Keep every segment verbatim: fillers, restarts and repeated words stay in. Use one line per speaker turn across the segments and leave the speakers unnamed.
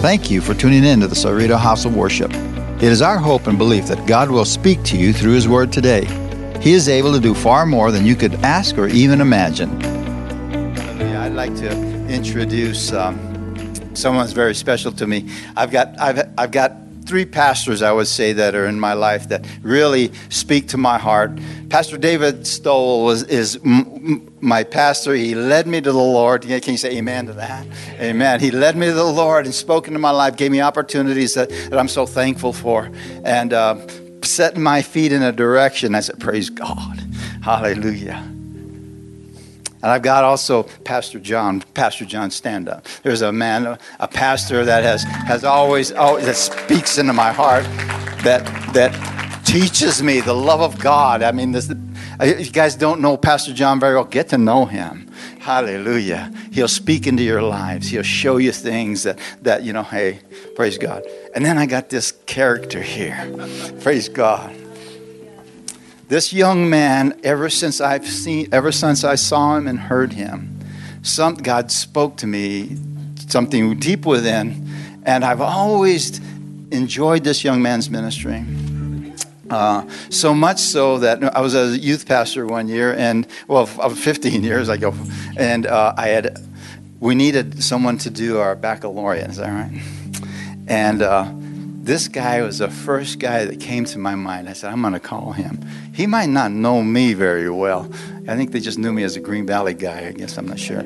Thank you for tuning in to the Cerrito House of Worship. It is our hope and belief that God will speak to you through His Word today. He is able to do far more than you could ask or even imagine. I'd like to introduce um, someone that's very special to me. I've got I've I've got three pastors, I would say, that are in my life that really speak to my heart. Pastor David Stoll is, is m- my pastor. He led me to the Lord. Can you say amen to that? Amen. He led me to the Lord and spoke into my life, gave me opportunities that, that I'm so thankful for, and uh, setting my feet in a direction. I said, praise God. Hallelujah. And I've got also Pastor John, Pastor John, stand up. There's a man, a pastor that has, has always, always, that speaks into my heart, that that teaches me the love of God. I mean, this, if you guys don't know Pastor John very well, get to know him. Hallelujah. He'll speak into your lives. He'll show you things that, that you know, hey, praise God. And then I got this character here. Praise God. This young man, ever since I've seen, ever since I saw him and heard him, some God spoke to me something deep within, and I've always enjoyed this young man's ministry. Uh, so much so that I was a youth pastor one year, and well, fifteen years ago, and uh, I had we needed someone to do our baccalaureate. Is that right? And uh, this guy was the first guy that came to my mind. I said, I'm going to call him. He might not know me very well. I think they just knew me as a Green Valley guy. I guess I'm not sure.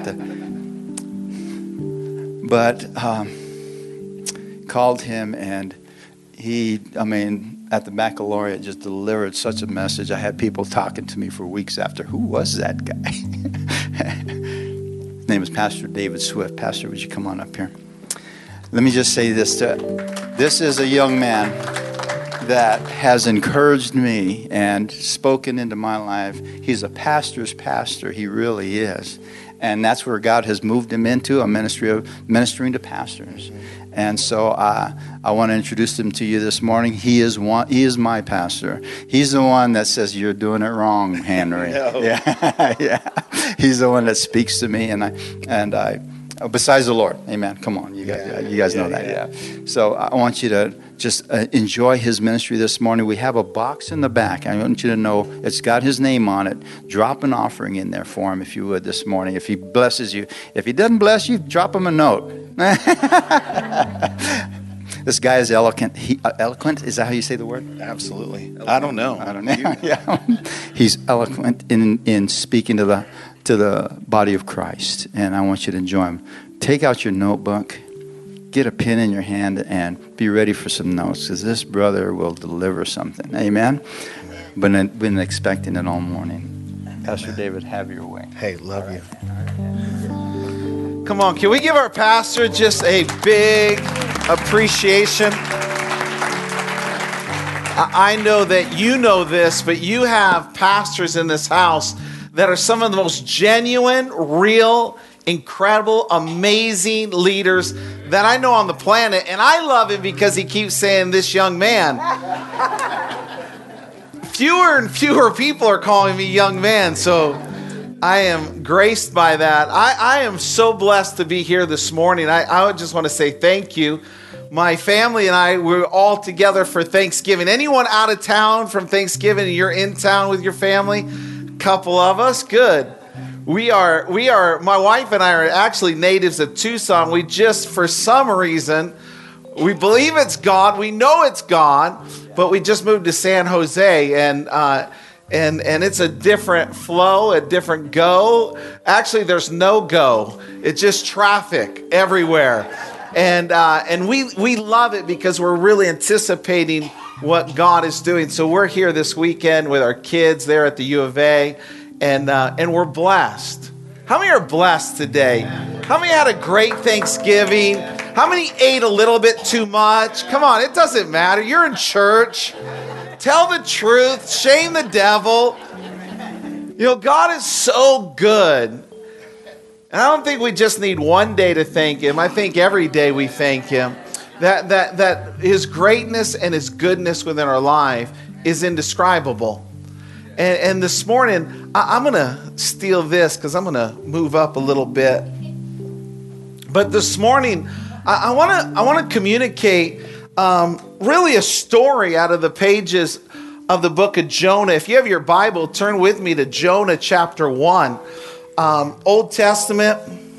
But um, called him, and he, I mean, at the baccalaureate, just delivered such a message. I had people talking to me for weeks after, who was that guy? His name is Pastor David Swift. Pastor, would you come on up here? Let me just say this. To, this is a young man that has encouraged me and spoken into my life. He's a pastor's pastor. He really is. And that's where God has moved him into, a ministry of ministering to pastors. And so uh, I want to introduce him to you this morning. He is one. He is my pastor. He's the one that says, you're doing it wrong, Henry. No. Yeah, yeah. He's the one that speaks to me, and I and I. Besides the Lord, amen. Come on, you guys, yeah, you guys yeah, know that, yeah. yeah. So I want you to just uh, enjoy his ministry this morning. We have a box in the back. I want you to know it's got his name on it. Drop an offering in there for him, if you would, this morning. If he blesses you, if he doesn't bless you, drop him a note. This guy is eloquent. He, uh, eloquent? Is that how you say the word?
Absolutely. Eloquent. I don't know.
I don't know. Yeah. He's eloquent in in speaking to the. to the body of Christ, and I want you to enjoy him. Take out your notebook, get a pen in your hand, and be ready for some notes, because this brother will deliver something. Amen? Amen. Been, been expecting it all morning. Amen. Pastor David, have your way.
Hey, love
right.
you. Come on, can we give our pastor just a big appreciation? I know that you know this, but you have pastors in this house that are some of the most genuine, real, incredible, amazing leaders that I know on the planet. And I love him because he keeps saying this young man. Fewer and fewer people are calling me young man, so I am graced by that. I, I am so blessed to be here this morning. I, I just want to say thank you. My family and I, we're all together for Thanksgiving. Anyone out of town from Thanksgiving and you're in town with your family? Couple of us, good. We are, we are, my wife and I are actually natives of Tucson. We just, for some reason, we believe it's God. We know it's God, but we just moved to San Jose, and uh, and and it's a different flow, a different go. Actually, there's no go. It's just traffic everywhere, and uh, and we we love it because we're really anticipating what God is doing. So we're here this weekend with our kids there at the U of A, and uh, and we're blessed. How many are blessed today? How many had a great Thanksgiving? How many ate a little bit too much? Come on, it doesn't matter. You're in church. Tell the truth. Shame the devil. You know, God is so good. And I don't think we just need one day to thank him. I think every day we thank him. That that that his greatness and his goodness within our life is indescribable. And, and this morning, I, I'm going to steal this because I'm going to move up a little bit. But this morning, I want to I want to communicate um, really a story out of the pages of the book of Jonah. If you have your Bible, turn with me to Jonah chapter one. Um, Old Testament.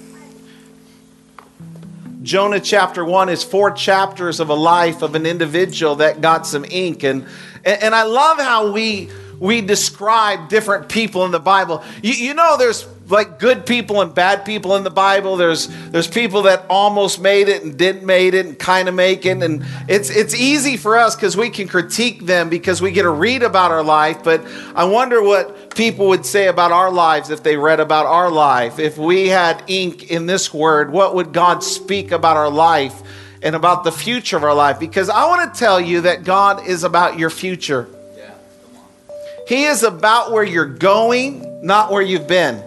Jonah chapter one is four chapters of a life of an individual that got some ink. And, and I love how we, we describe different people in the Bible. You, you know, there's like good people and bad people in the Bible. There's there's people that almost made it and didn't make it and kind of make it. And it's it's easy for us because we can critique them because we get to read about our life. But I wonder what people would say about our lives if they read about our life. If we had ink in this word, what would God speak about our life and about the future of our life? Because I want to tell you that God is about your future.
Yeah, come on.
He is about where you're going, not where you've been.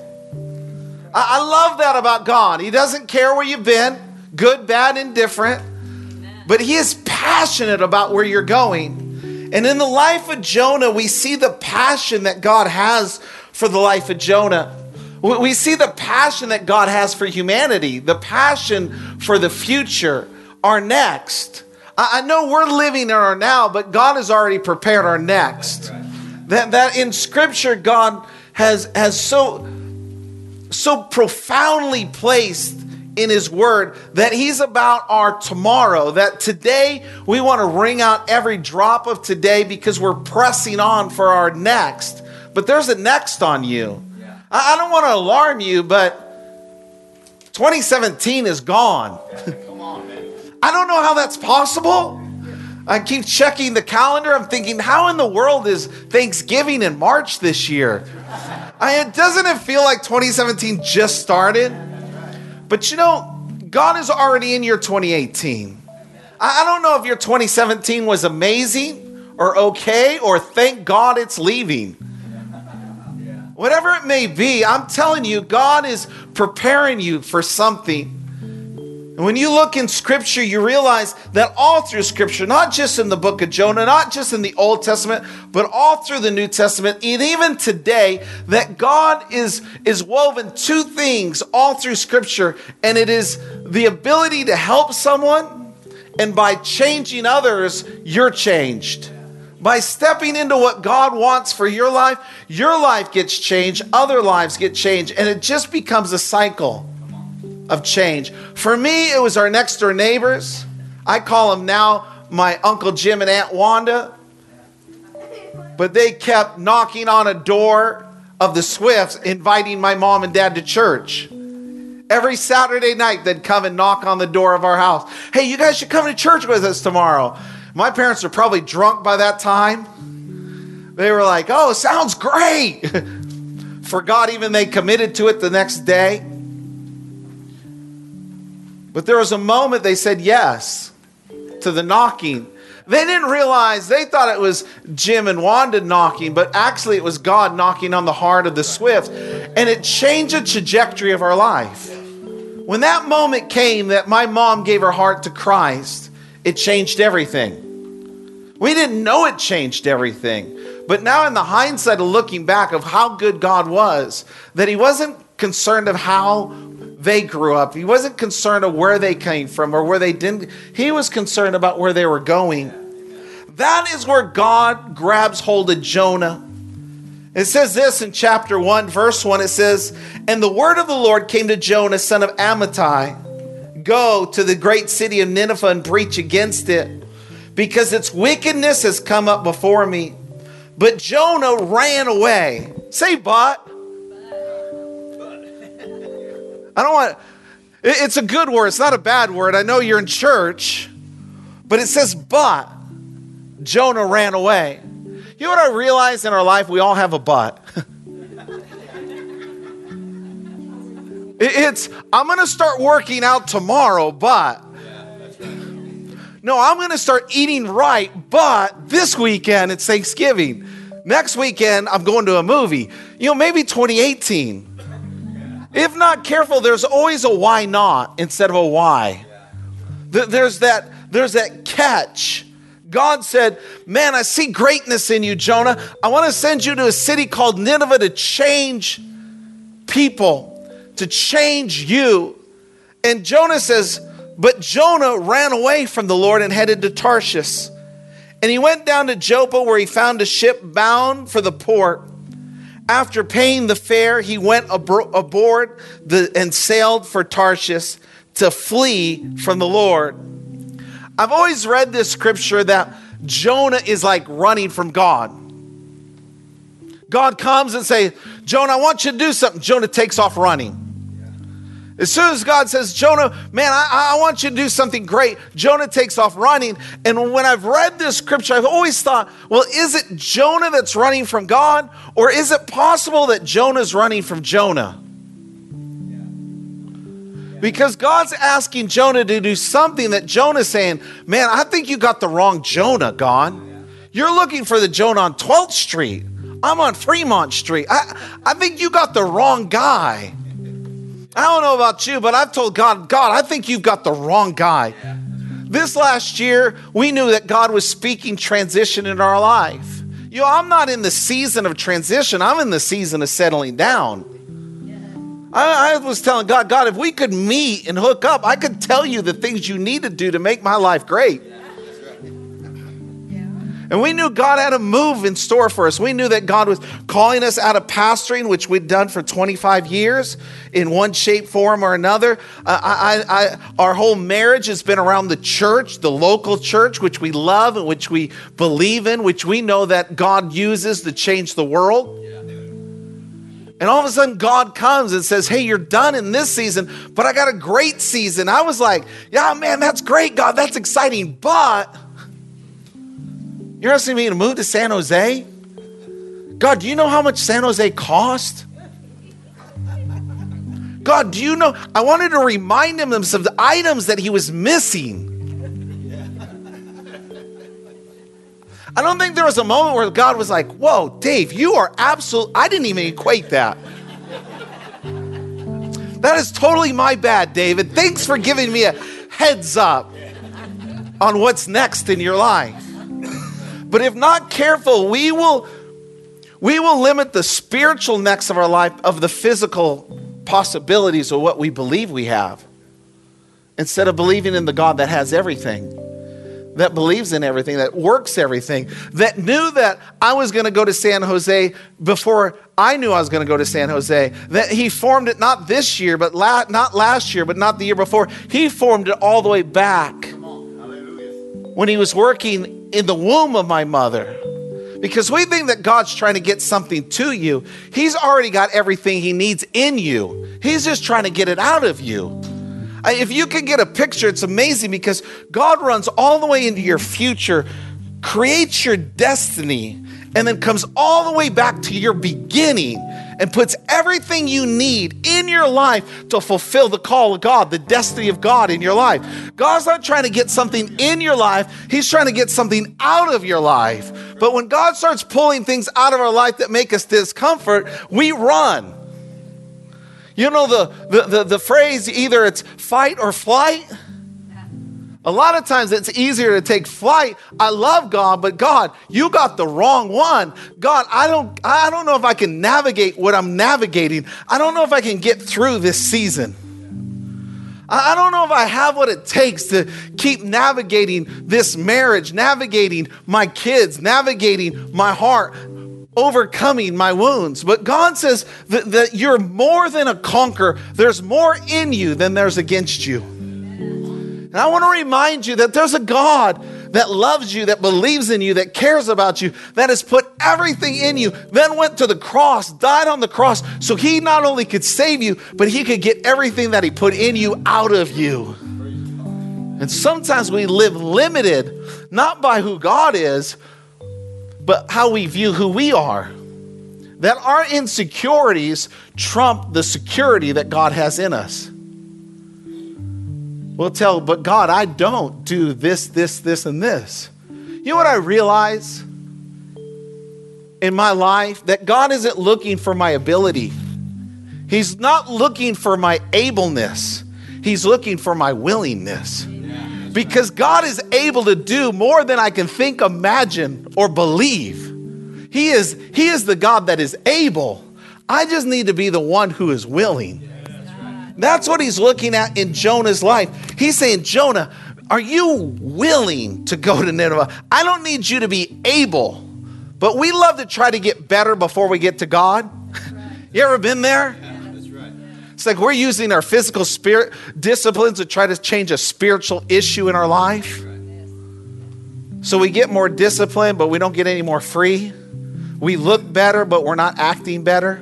I love that about God. He doesn't care where you've been, good, bad, indifferent, but he is passionate about where you're going. And in the life of Jonah, we see the passion that God has for the life of Jonah. We see the passion that God has for humanity, the passion for the future, our next. I know we're living in our now, but God has already prepared our next. That, that in Scripture, God has, has so... so profoundly placed in his word that he's about our tomorrow, that today we want to wring out every drop of today because we're pressing on for our next. But there's a next on you. Yeah. I, I don't want to alarm you, but twenty seventeen is gone.
Yeah, come on, man.
I don't know how that's possible. I keep checking the calendar. I'm thinking, how in the world is Thanksgiving in March this year? I, doesn't it feel like twenty seventeen just started? But you know, God is already in your twenty eighteen. I, I don't know if your twenty seventeen was amazing or okay or thank God it's leaving. Whatever it may be, I'm telling you, God is preparing you for something. And when you look in Scripture, you realize that all through Scripture, not just in the book of Jonah, not just in the Old Testament, but all through the New Testament, and even today, that God is, is woven two things all through Scripture, and it is the ability to help someone, and by changing others, you're changed. By stepping into what God wants for your life, your life gets changed, other lives get changed, and it just becomes a cycle of change. For me, it was our next door neighbors. I call them now my Uncle Jim and Aunt Wanda. But they kept knocking on a door of the Swifts, inviting my mom and dad to church. Every Saturday night, they'd come and knock on the door of our house. Hey, you guys should come to church with us tomorrow. My parents were probably drunk by that time. They were like, oh, sounds great. Forgot even they committed to it the next day. But there was a moment they said yes to the knocking. They didn't realize, they thought it was Jim and Wanda knocking, but actually it was God knocking on the heart of the Swift. And it changed the trajectory of our life. When that moment came that my mom gave her heart to Christ, it changed everything. We didn't know it changed everything. But now in the hindsight of looking back of how good God was, that he wasn't concerned of how they grew up. He wasn't concerned of where they came from or where they didn't. He was concerned about where they were going. That is where God grabs hold of Jonah. It says this in chapter one, verse one. It says, and the word of the Lord came to Jonah, son of Amittai. Go to the great city of Nineveh and preach against it, because its wickedness has come up before me. But Jonah ran away. Say but. I don't want, it's a good word. It's not a bad word. I know you're in church, but it says, but Jonah ran away. You know what I realize in our life? We all have a but. It's, I'm going to start working out tomorrow, but. No, I'm going to start eating right, but this weekend it's Thanksgiving. Next weekend, I'm going to a movie. You know, maybe twenty eighteen. If not careful, there's always a why not instead of a why. There's that, there's that catch. God said, man, I see greatness in you, Jonah. I want to send you to a city called Nineveh to change people, to change you. And Jonah says, But Jonah ran away from the Lord and headed to Tarshish. And he went down to Joppa, where he found a ship bound for the port. After paying the fare, he went abro- aboard the, and sailed for Tarshish to flee from the Lord. I've always read this scripture that Jonah is like running from God. God comes and says, Jonah, I want you to do something. Jonah takes off running. As soon as God says, Jonah, man, I, I want you to do something great, Jonah takes off running. And when I've read this scripture, I've always thought, well, is it Jonah that's running from God? Or is it possible that Jonah's running from Jonah? Because God's asking Jonah to do something that Jonah's saying, man, I think you got the wrong Jonah, God. You're looking for the Jonah on twelfth street. I'm on Fremont Street. I, I think you got the wrong guy. I don't know about you, but I've told God, God, I think you've got the wrong guy. This last year, we knew that God was speaking transition in our life. You know, I'm not in the season of transition. I'm in the season of settling down. I, I was telling God, God, if we could meet and hook up, I could tell you the things you need to do to make my life great. And we knew God had a move in store for us. We knew that God was calling us out of pastoring, which we'd done for twenty-five years in one shape, form, or another. Uh, I, I, I, our whole marriage has been around the church, the local church, which we love and which we believe in, which we know that God uses to change the world. And all of a sudden God comes and says, hey, you're done in this season, but I got a great season. I was like, yeah, man, that's great, God. That's exciting. But you're asking me to move to San Jose? God, do you know how much San Jose cost? God, do you know? I wanted to remind him of some items that he was missing. I don't think there was a moment where God was like, whoa, Dave, you are absolute. I didn't even equate that. That is totally my bad, David. Thanks for giving me a heads up on what's next in your life. But if not careful, we will, we will limit the spiritual next of our life of the physical possibilities of what we believe we have, instead of believing in the God that has everything, that believes in everything, that works everything, that knew that I was going to go to San Jose before I knew I was going to go to San Jose, that he formed it not this year, but la- not last year, but not the year before. He formed it all the way back when he was working in the womb of my mother. Because we think that God's trying to get something to you. He's already got everything he needs in you. He's just trying to get it out of you. If you can get a picture, it's amazing, because God runs all the way into your future, creates your destiny, and then comes all the way back to your beginning and puts everything you need in your life to fulfill the call of God, the destiny of God in your life. God's not trying to get something in your life. He's trying to get something out of your life. But when God starts pulling things out of our life that make us discomfort, we run. You know the, the, the, the phrase, either it's fight or flight? A lot of times it's easier to take flight. I love God, but God, you got the wrong one. God, I don't, I don't know if I can navigate what I'm navigating. I don't know if I can get through this season. I don't know if I have what it takes to keep navigating this marriage, navigating my kids, navigating my heart, overcoming my wounds. But God says that, that you're more than a conqueror. There's more in you than there's against you. And I want to remind you that there's a God that loves you, that believes in you, that cares about you, that has put everything in you, then went to the cross, died on the cross, so he not only could save you, but he could get everything that he put in you out of you. And sometimes we live limited, not by who God is, but how we view who we are. That our insecurities trump the security that God has in us. We'll tell, but God, I don't do this, this, this, and this. You know what I realize in my life? That God isn't looking for my ability. He's not looking for my ableness. He's looking for my willingness. Because God is able to do more than I can think, imagine, or believe. He is, he is the God that is able. I just need to be the one who is willing. That's what he's looking at in Jonah's life. He's saying, Jonah, are you willing to go to Nineveh? I don't need you to be able, but we love to try to get better before we get to God. You ever been there?
That's right.
It's like we're using our physical spirit disciplines to try to change a spiritual issue in our life. So we get more disciplined, but we don't get any more free. We look better, but we're not acting better.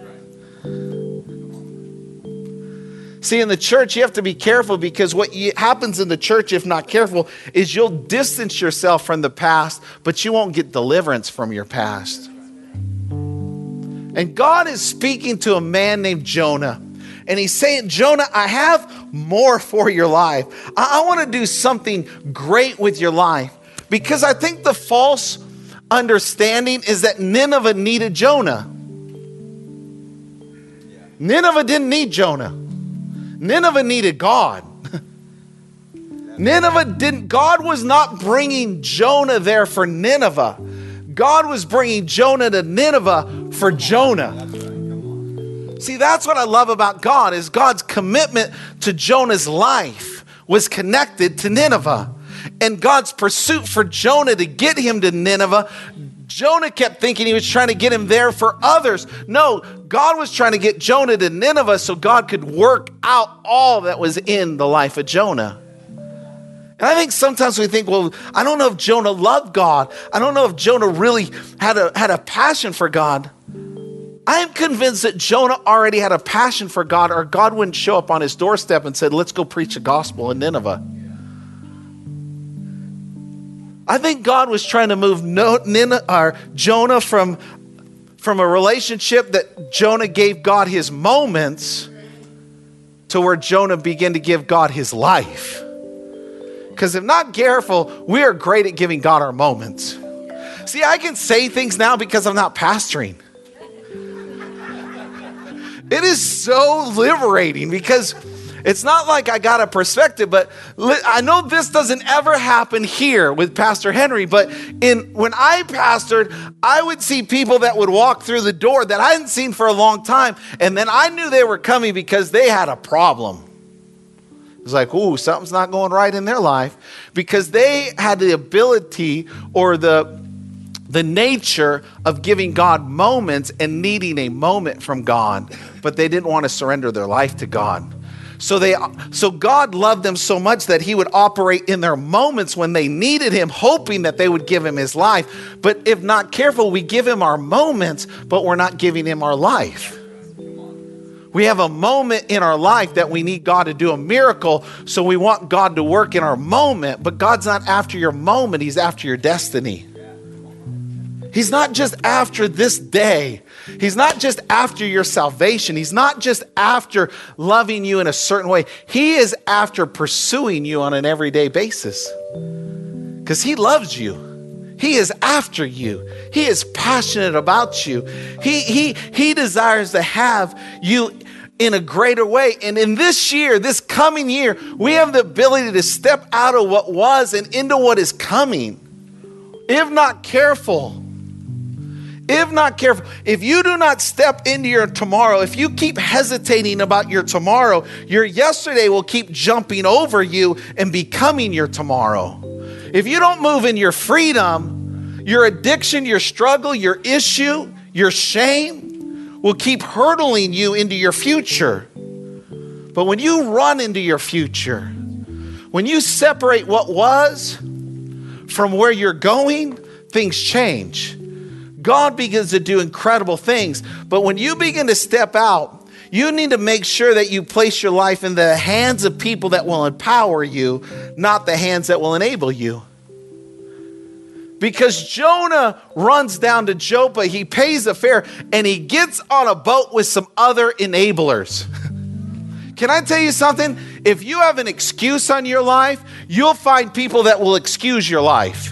See, in the church, you have to be careful, because what happens in the church, if not careful, is you'll distance yourself from the past, but you won't get deliverance from your past. And God is speaking to a man named Jonah. And he's saying, Jonah, I have more for your life. I, I want to do something great with your life. Because I think the false understanding is that Nineveh needed Jonah. Nineveh didn't need Jonah. Nineveh needed God. Nineveh didn't, God was not bringing Jonah there for Nineveh. God was bringing Jonah to Nineveh for Jonah. See, that's what I love about God, is God's commitment to Jonah's life was connected to Nineveh. And God's pursuit for Jonah to get him to Nineveh, Jonah kept thinking he was trying to get him there for others. No, God was trying to get Jonah to Nineveh so God could work out all that was in the life of Jonah. And I think sometimes we think, well, I don't know if Jonah loved God. I don't know if Jonah really had a, had a passion for God. I am convinced that Jonah already had a passion for God, or God wouldn't show up on his doorstep and said, let's go preach the gospel in Nineveh. I think God was trying to move no, Nineveh, or Jonah from, from a relationship that Jonah gave God his moments to where Jonah began to give God his life. Because if not careful, we are great at giving God our moments. See, I can say things now because I'm not pastoring. It is so liberating, because it's not like I got a perspective, but I know this doesn't ever happen here with Pastor Henry, but in when I pastored, I would see people that would walk through the door that I hadn't seen for a long time, and then I knew they were coming because they had a problem. It was like, ooh, something's not going right in their life, because they had the ability or the the nature of giving God moments and needing a moment from God, but they didn't want to surrender their life to God. So they, so God loved them so much that he would operate in their moments when they needed him, hoping that they would give him his life. But if not careful, we give him our moments, but we're not giving him our life. We have a moment in our life that we need God to do a miracle, so we want God to work in our moment, but God's not after your moment, he's after your destiny. He's not just after this day. He's not just after your salvation. He's not just after loving you in a certain way. He is after pursuing you on an everyday basis, because he loves you. He is after you. He is passionate about you. He, he, he desires to have you in a greater way. And in this year, this coming year, we have the ability to step out of what was and into what is coming. If not careful, If not careful, if you do not step into your tomorrow, if you keep hesitating about your tomorrow, your yesterday will keep jumping over you and becoming your tomorrow. If you don't move in your freedom, your addiction, your struggle, your issue, your shame will keep hurtling you into your future. But when you run into your future, when you separate what was from where you're going, things change. God begins to do incredible things. But when you begin to step out, you need to make sure that you place your life in the hands of people that will empower you, not the hands that will enable you. Because Jonah runs down to Joppa, he pays a fare, and he gets on a boat with some other enablers. Can I tell you something? If you have an excuse on your life, you'll find people that will excuse your life.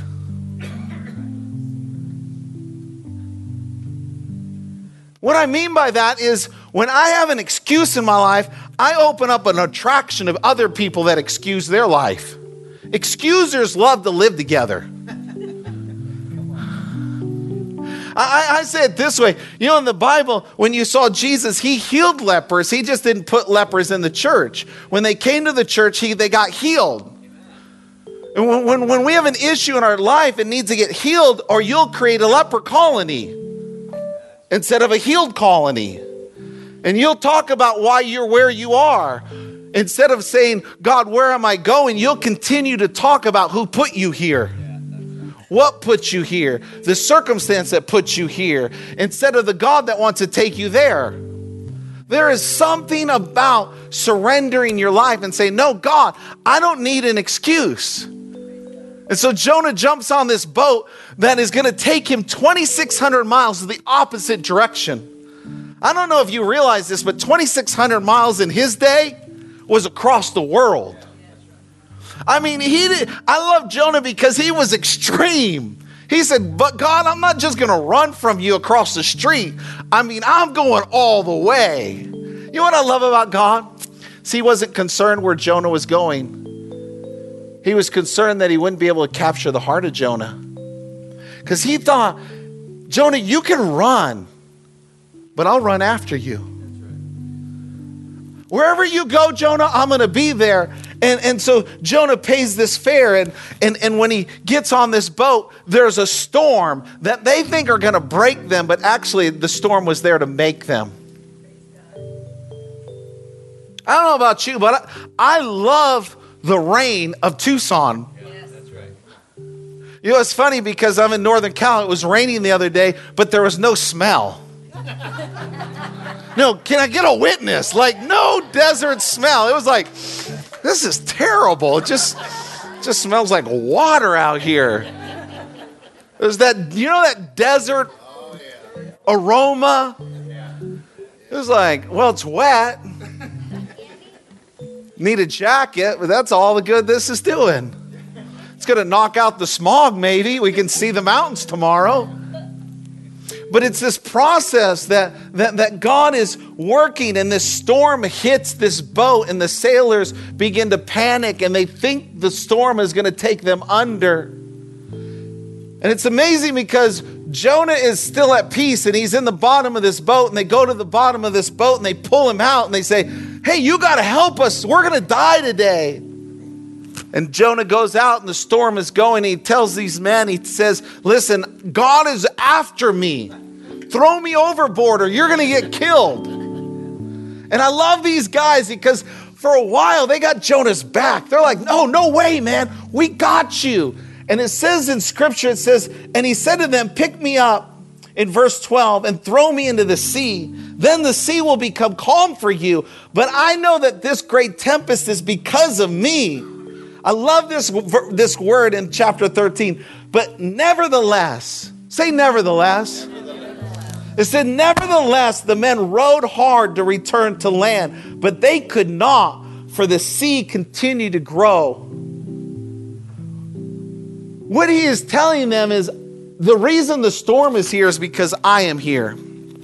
What I mean by that is, when I have an excuse in my life, I open up an attraction of other people that excuse their life. Excusers love to live together. I, I say it this way. You know, in the Bible, when you saw Jesus, he healed lepers. He just didn't put lepers in the church. When they came to the church, he, they got healed. And when, when, when we have an issue in our life, it needs to get healed, or you'll create a leper colony instead of a healed colony. And you'll talk about why you're where you are. Instead of saying, God, where am I going? You'll continue to talk about who put you here. What put you here? The circumstance that put you here. Instead of the God that wants to take you there. There is something about surrendering your life and saying, no, God, I don't need an excuse. And so Jonah jumps on this boat that is going to take him twenty-six hundred miles to the opposite direction. I don't know if you realize this, but twenty-six hundred miles in his day was across the world. I mean, he did, I love Jonah because he was extreme. He said, but God, I'm not just going to run from you across the street. I mean, I'm going all the way. You know what I love about God? See, he wasn't concerned where Jonah was going. He was concerned that he wouldn't be able to capture the heart of Jonah. Because he thought, Jonah, you can run, but I'll run after you. Wherever you go, Jonah, I'm going to be there. And, and so Jonah pays this fare. And, and, and when he gets on this boat, there's a storm that they think are going to break them. But actually, the storm was there to make them. I don't know about you, but I, I love the rain of Tucson.
Yes. That's right.
You know, it's funny because I'm in Northern Cal. It was raining the other day, but there was no smell. No, can I get a witness? Like, no desert smell. It was like, this is terrible. It just, just smells like water out here. There's that, you know, that desert
Oh, yeah.
aroma?
Yeah.
It was like, well, it's wet. Need a jacket, but that's all the good this is doing. It's going to knock out the smog, maybe. We can see the mountains tomorrow. But it's this process that, that, that God is working, and this storm hits this boat, and the sailors begin to panic, and they think the storm is going to take them under. And it's amazing because Jonah is still at peace, and he's in the bottom of this boat, and they go to the bottom of this boat, and they pull him out, and they say, hey, you got to help us. We're going to die today. And Jonah goes out, and the storm is going. He tells these men, he says, listen, God is after me. Throw me overboard or you're going to get killed. And I love these guys because for a while they got Jonah's back. They're like, no, no way, man. We got you. And it says in scripture, it says, and he said to them, pick me up in verse twelve and throw me into the sea. Then the sea will become calm for you. But I know that this great tempest is because of me. I love this, this word in chapter thirteen. But nevertheless, say nevertheless. It said, nevertheless, the men rowed hard to return to land, but they could not, for the sea continued to grow. What he is telling them is, the reason the storm is here is because I am here.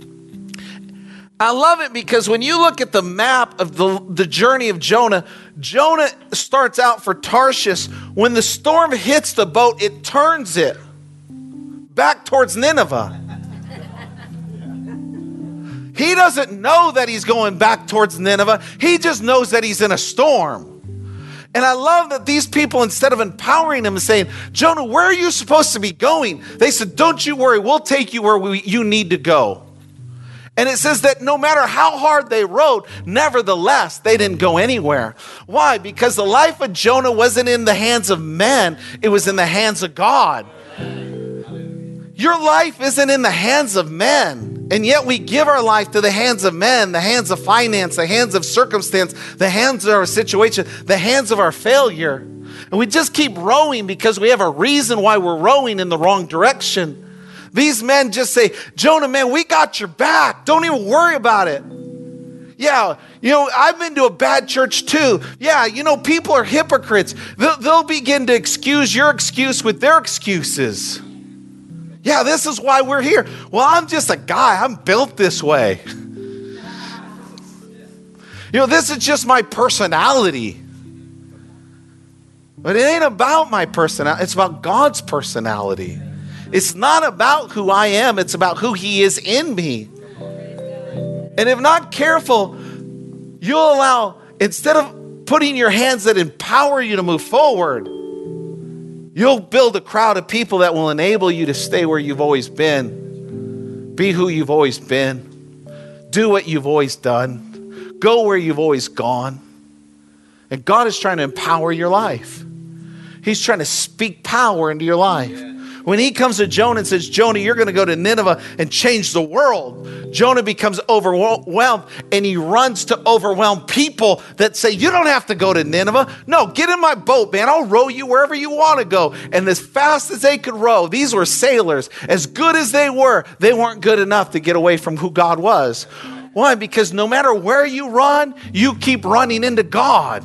I love it because when you look at the map of the, the journey of Jonah, Jonah starts out for Tarshish. When the storm hits the boat, it turns it back towards Nineveh. He doesn't know that he's going back towards Nineveh. He just knows that he's in a storm. And I love that these people, instead of empowering him and saying, Jonah, where are you supposed to be going? They said, don't you worry. We'll take you where we, you need to go. And it says that no matter how hard they rowed, nevertheless, they didn't go anywhere. Why? Because the life of Jonah wasn't in the hands of men. It was in the hands of God. Your life isn't in the hands of men. And yet we give our life to the hands of men, the hands of finance, the hands of circumstance, the hands of our situation, the hands of our failure. And we just keep rowing because we have a reason why we're rowing in the wrong direction. These men just say, Jonah, man, we got your back. Don't even worry about it. Yeah, you know, I've been to a bad church too. Yeah, you know, people are hypocrites. They'll, they'll begin to excuse your excuse with their excuses. Yeah, this is why we're here. Well, I'm just a guy. I'm built this way. You know, this is just my personality. But it ain't about my personality. It's about God's personality. It's not about who I am. It's about who he is in me. And if not careful, you'll allow, instead of putting your hands that empower you to move forward, you'll build a crowd of people that will enable you to stay where you've always been. Be who you've always been. Do what you've always done. Go where you've always gone. And God is trying to empower your life. He's trying to speak power into your life. When he comes to Jonah and says, Jonah, you're going to go to Nineveh and change the world, Jonah becomes overwhelmed, and he runs to overwhelm people that say, you don't have to go to Nineveh. No, get in my boat, man. I'll row you wherever you want to go. And as fast as they could row, these were sailors. As good as they were, they weren't good enough to get away from who God was. Why? Because no matter where you run, you keep running into God.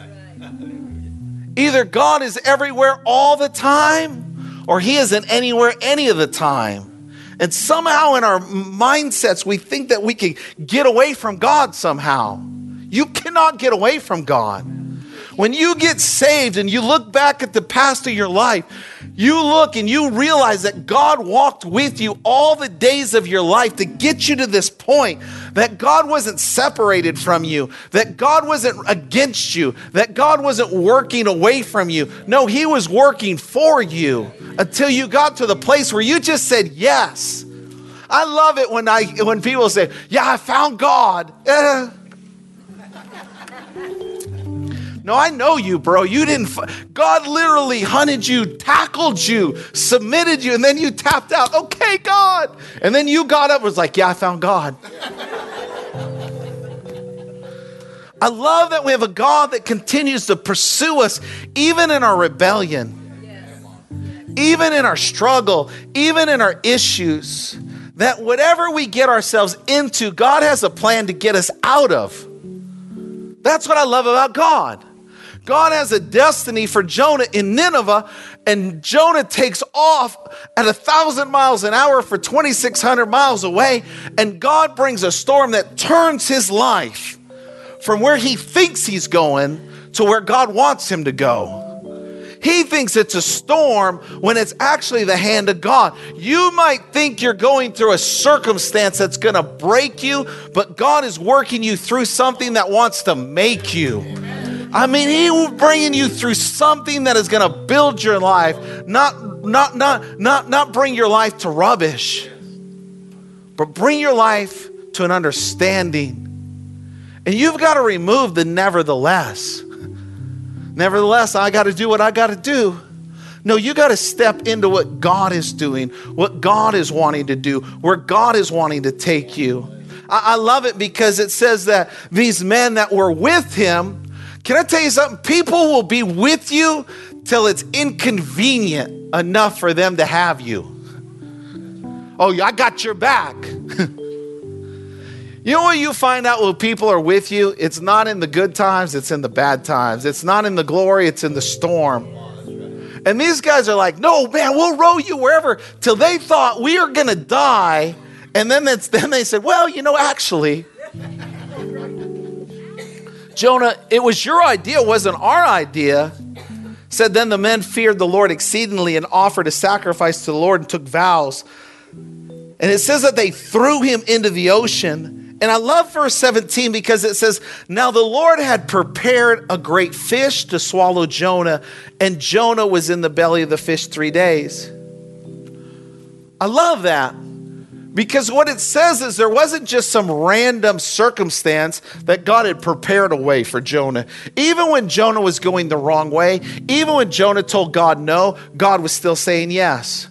Either God is everywhere all the time, or he isn't anywhere any of the time. And somehow in our mindsets, we think that we can get away from God somehow. You cannot get away from God. When you get saved and you look back at the past of your life, you look and you realize that God walked with you all the days of your life to get you to this point, that God wasn't separated from you, that God wasn't against you, that God wasn't working away from you. No, he was working for you until you got to the place where you just said yes. I love it when I when people say, yeah, I found God. Eh. No, I know you, bro. You didn't. F- God literally hunted you, tackled you, submitted you, and then you tapped out. Okay, God. And then you got up and was like, yeah, I found God. I love that we have a God that continues to pursue us even in our rebellion, even in our struggle, even in our issues, that whatever we get ourselves into, God has a plan to get us out of. That's what I love about God. God has a destiny for Jonah in Nineveh, and Jonah takes off at a thousand miles an hour for twenty-six hundred miles away, and God brings a storm that turns his life from where he thinks he's going to where God wants him to go. He thinks it's a storm when it's actually the hand of God. You might think you're going through a circumstance that's going to break you, but God is working you through something that wants to make you. I mean, he will bringing you through something that is going to build your life, not, not, not, not, not bring your life to rubbish, but bring your life to an understanding. And you've got to remove the nevertheless. Nevertheless, I got to do what I got to do. No, you got to step into what God is doing, what God is wanting to do, where God is wanting to take you. I, I love it because it says that these men that were with him, can I tell you something? People will be with you till it's inconvenient enough for them to have you. Oh, I got your back. You know what you find out when people are with you? It's not in the good times, it's in the bad times. It's not in the glory, it's in the storm. And these guys are like, no, man, we'll row you wherever, till they thought we are going to die. And then, it's, then they said, well, you know, actually, Jonah, it was your idea, it wasn't our idea. Said, then the men feared the Lord exceedingly and offered a sacrifice to the Lord and took vows. And it says that they threw him into the ocean. And I love verse seventeen because it says, now the Lord had prepared a great fish to swallow Jonah, and Jonah was in the belly of the fish three days. I love that because what it says is there wasn't just some random circumstance that God had prepared a way for Jonah. Even when Jonah was going the wrong way, even when Jonah told God no, God was still saying yes.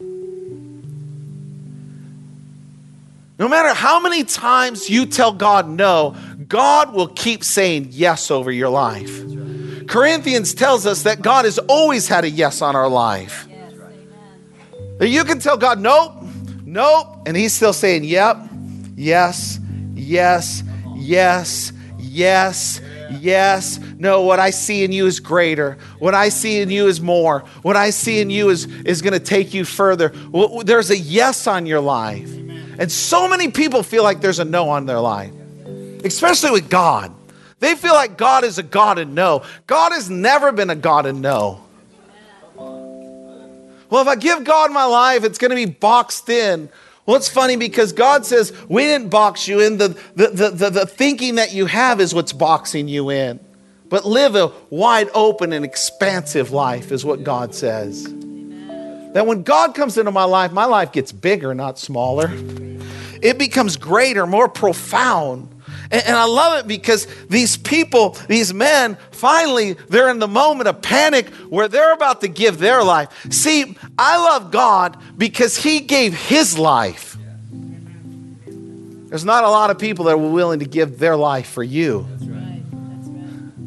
No matter how many times you tell God no, God will keep saying yes over your life. Corinthians tells us that God has always had a yes on our life. That you can tell God nope, nope, and he's still saying yep, yes, yes, yes, yes, yes. No, what I see in you is greater. What I see in you is more. What I see in you is, is going to take you further. There's a yes on your life. And so many people feel like there's a no on their life, especially with God. They feel like God is a God of no. God has never been a God of no. Well, if I give God my life, it's going to be boxed in. Well, it's funny because God says, we didn't box you in. The, the, the, the, the thinking that you have is what's boxing you in. But live a wide open and expansive life is what God says. That when God comes into my life, my life gets bigger, not smaller. It becomes greater, more profound. And, and I love it because these people, these men, finally, they're in the moment of panic where they're about to give their life. See, I love God because he gave his life. There's not a lot of people that are willing to give their life for you.
That's right. That's right.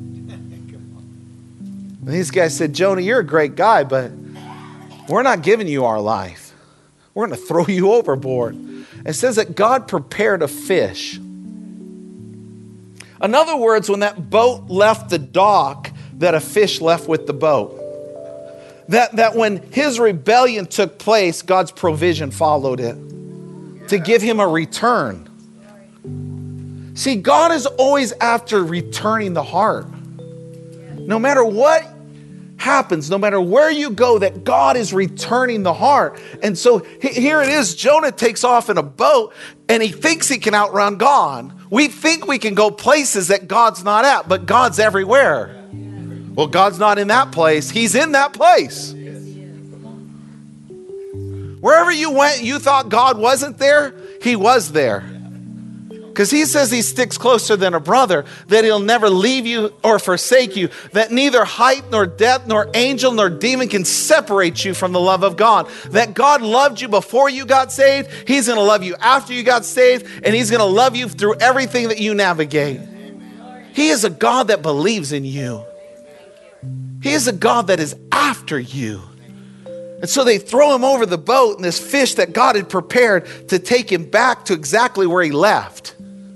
And these guys said, Jonah, you're a great guy, but we're not giving you our life. We're going to throw you overboard. It says that God prepared a fish. In other words, when that boat left the dock, that a fish left with the boat. That, that when his rebellion took place, God's provision followed it to give him a return. See, God is always after returning the heart. No matter what happens, no matter where you go, that God is returning the heart. And so here it is, Jonah takes off in a boat and he thinks he can outrun God. We think we can go places that God's not at, but God's everywhere. Well, God's not in that place. He's in that place. Wherever you went, you thought God wasn't there, he was there. Because he says he sticks closer than a brother, that he'll never leave you or forsake you, that neither height nor depth nor angel nor demon can separate you from the love of God. That God loved you before you got saved, he's going to love you after you got saved, and he's going to love you through everything that you navigate. He is a God that believes in you. He is a God that is after you. And so they throw him over the boat, and this fish that God had prepared to take him back to exactly where he left.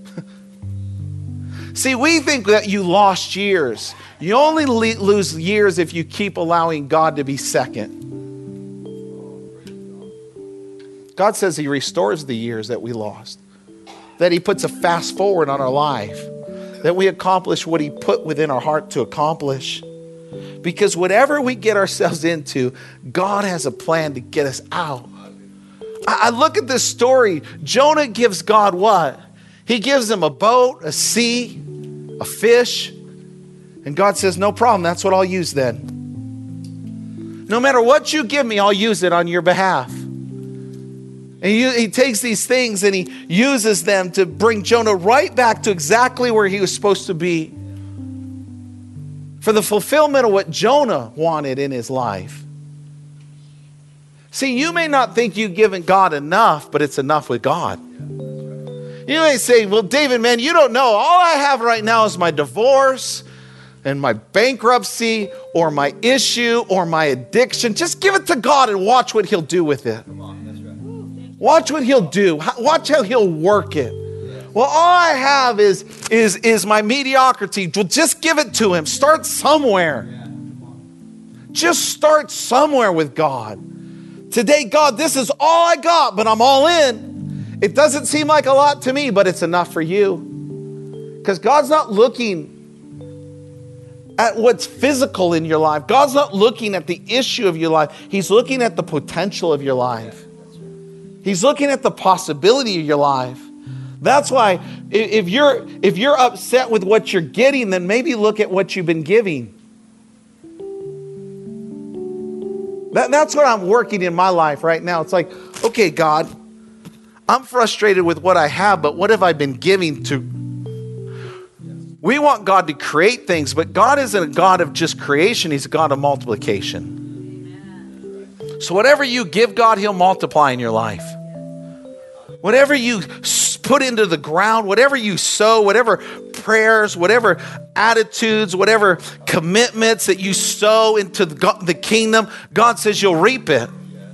See, we think that you lost years. You only le- lose years if you keep allowing God to be second. God says he restores the years that we lost. That he puts a fast forward on our life. That we accomplish what he put within our heart to accomplish. Because whatever we get ourselves into, God has a plan to get us out. I, I look at this story. Jonah gives God what? He gives him a boat, a sea, a fish. And God says, no problem. That's what I'll use then. No matter what you give me, I'll use it on your behalf. And he, he takes these things and he uses them to bring Jonah right back to exactly where he was supposed to be. For the fulfillment of what Jonah wanted in his life. See, you may not think you've given God enough, but it's enough with God. You may say, well, David, man, you don't know. All I have right now is my divorce and my bankruptcy or my issue or my addiction. Just give it to God and watch what he'll do with it. Watch what he'll do. Watch how he'll work it. Well, all I have is, is, is my mediocrity. Well, just give it to him. Start somewhere. Just start somewhere with God. Today, God, this is all I got, but I'm all in. It doesn't seem like a lot to me, but it's enough for you. Because God's not looking at what's physical in your life. God's not looking at the issue of your life. He's looking at the potential of your life. He's looking at the possibility of your life. That's why if you're if you're upset with what you're getting, then maybe look at what you've been giving. That, that's what I'm working in my life right now. It's like, okay, God, I'm frustrated with what I have, but what have I been giving to? We want God to create things, but God isn't a God of just creation. He's a God of multiplication. Amen. So whatever you give God, he'll multiply in your life. Whatever you put into the ground, whatever you sow, whatever prayers, whatever attitudes, whatever commitments that you sow into the kingdom, God says you'll reap it.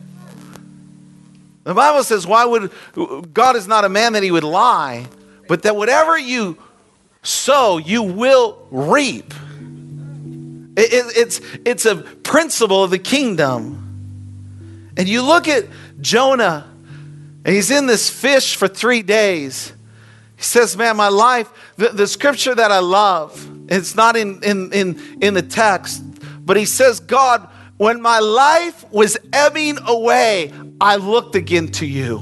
The Bible says, why would God is not a man that he would lie, but that whatever you sow, you will reap. It, it, it's, it's a principle of the kingdom. And you look at Jonah, and he's in this fish for three days. He says, man, my life, the, the scripture that I love, it's not in, in, in, in the text, but he says, God, When my life was ebbing away, I looked again to you.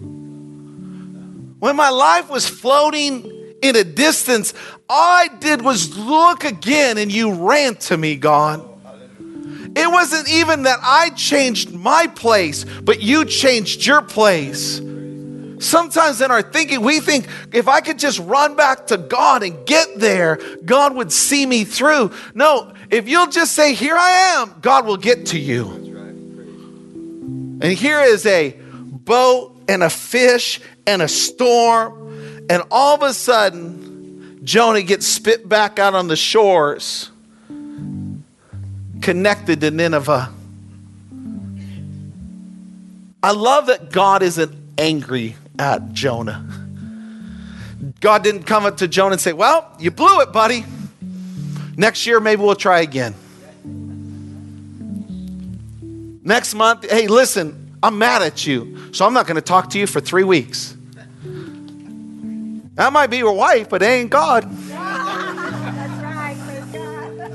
When my life was floating in a distance, all I did was look again and you ran to me, God. It wasn't even that I changed my place, but you changed your place. Sometimes in our thinking, we think if I could just run back to God and get there, God would see me through. No, if you'll just say, here I am, God will get to you. And here is a boat and a fish and a storm. And all of a sudden, Jonah gets spit back out on the shores, connected to Nineveh. I love that God isn't angry at Jonah. God didn't come up to Jonah and say, well, you blew it, buddy. Next year, maybe we'll try again. Next month, hey, listen, I'm mad at you, so I'm not going to talk to you for three weeks. That might be your wife, but it ain't God.
That's right, praise God.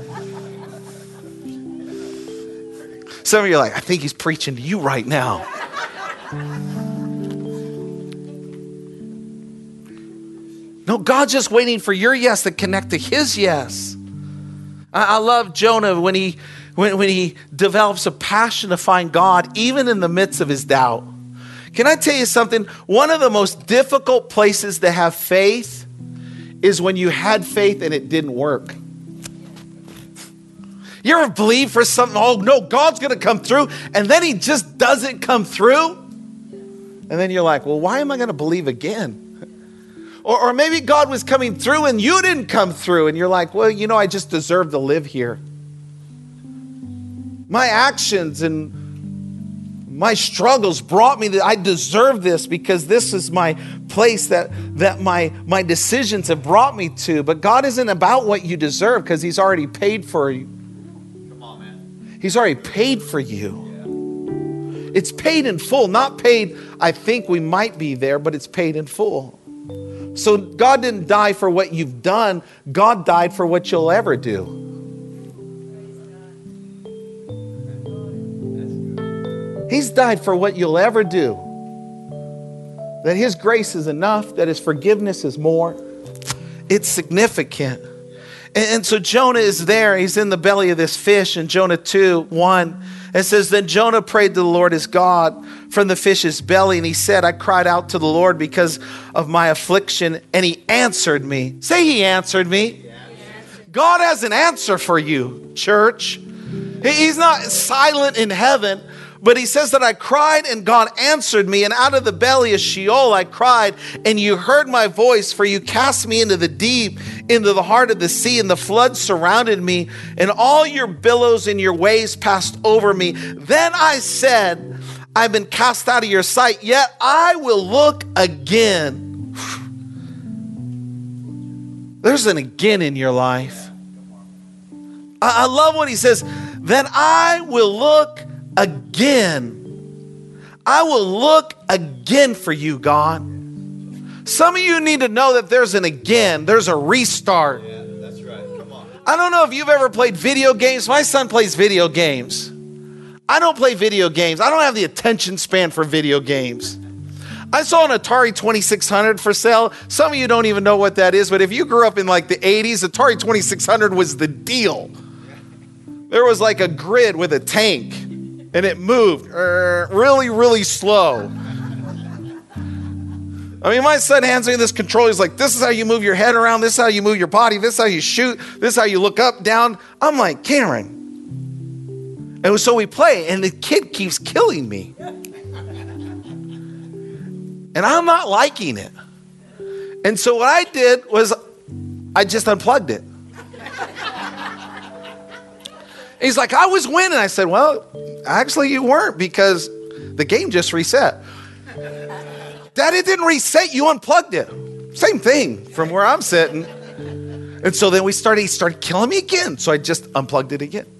Some of you are like, I think he's preaching to you right now. No, God's just waiting for your yes to connect to his yes. I, I love Jonah when he when, when he develops a passion to find God, even in the midst of his doubt. Can I tell you something? One of the most difficult places to have faith is when you had faith and it didn't work. You ever believe for something? Oh no, God's going to come through, and then he just doesn't come through. And then you're like, well, why am I going to believe again? Or, or maybe God was coming through and you didn't come through. And you're like, well, you know, I just deserve to live here. My actions and my struggles brought me that I deserve this because this is my place that, that my, my decisions have brought me to. But God isn't about what you deserve because he's already paid for you.
Come on, man.
He's already paid for you. It's paid in full, not paid, I think we might be there, but it's paid in full. So God didn't die for what you've done. God died for what you'll ever do. He's died for what you'll ever do. That his grace is enough, that his forgiveness is more. It's significant. And, and so Jonah is there. He's in the belly of this fish in Jonah two, one. It says, then Jonah prayed to the Lord his God from the fish's belly. And he said, I cried out to the Lord because of my affliction. And he answered me. Say he answered me. Yes. God has an answer for you, church. He's not silent in heaven. But he says that I cried and God answered me, and out of the belly of Sheol I cried, and you heard my voice, for you cast me into the deep, into the heart of the sea, and the flood surrounded me, and all your billows and your waves passed over me. Then I said, I've been cast out of your sight, yet I will look again. There's an again in your life. I, I love what he says. Then I will look again. I will look again for you, God. Some of you need to know that there's an again. There's a restart.
Yeah, that's right. Come on.
I don't know if you've ever played video games. My son plays video games. I don't play video games. I don't have the attention span for video games. I saw an Atari twenty-six hundred for sale. Some of you don't even know what that is, but if you grew up in like the eighties, Atari twenty-six hundred was the deal. There was like a grid with a tank. And it moved uh, really, really slow. I mean, my son hands me this controller. He's like, this is how you move your head around. This is how you move your body. This is how you shoot. This is how you look up, down. I'm like, Cameron. And so we play, and the kid keeps killing me. And I'm not liking it. And so what I did was I just unplugged it. He's like, I was winning. I said, well, actually you weren't, because the game just reset. Dad, it didn't reset. You unplugged it. Same thing from where I'm sitting. And so then we started, he started killing me again. So I just unplugged it again.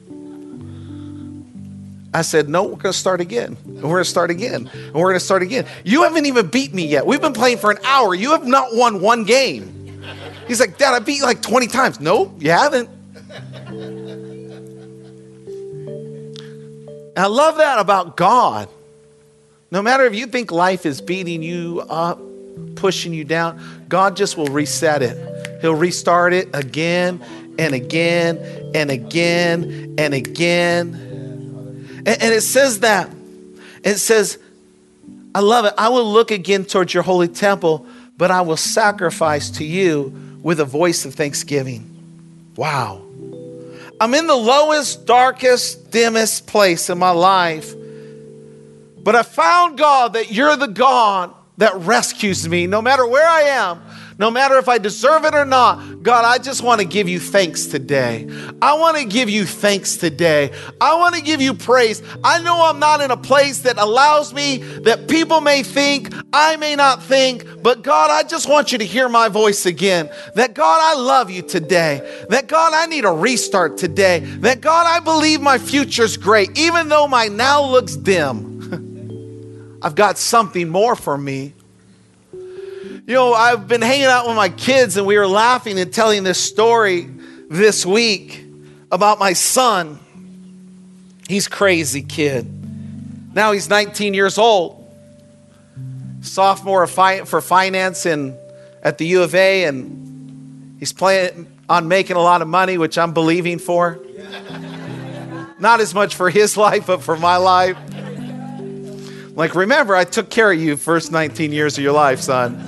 I said, no, we're going to start again. And we're going to start again. And we're going to start again. You haven't even beat me yet. We've been playing for an hour. You have not won one game. He's like, Dad, I beat you like twenty times. No, you haven't. And I love that about God. No matter if you think life is beating you up, pushing you down, God just will reset it. He'll restart it again and again and again and again. And, and it says that. It says, I love it. I will look again towards your holy temple, but I will sacrifice to you with a voice of thanksgiving. Wow. I'm in the lowest, darkest, dimmest place in my life. But I found, God, that you're the God that rescues me no matter where I am, no matter if I deserve it or not. God, I just want to give you thanks today. I want to give you thanks today. I want to give you praise. I know I'm not in a place that allows me, that people may think, I may not think, but God, I just want you to hear my voice again. That God, I love you today. That God, I need a restart today. That God, I believe my future's great, even though my now looks dim. I've got something more for me. You know, I've been hanging out with my kids and we were laughing and telling this story this week about my son. He's a crazy kid. Now he's nineteen years old. Sophomore for finance in, at the U of A, and he's planning on making a lot of money, which I'm believing for. Not as much for his life, but for my life. Like, remember, I took care of you first nineteen years of your life, son.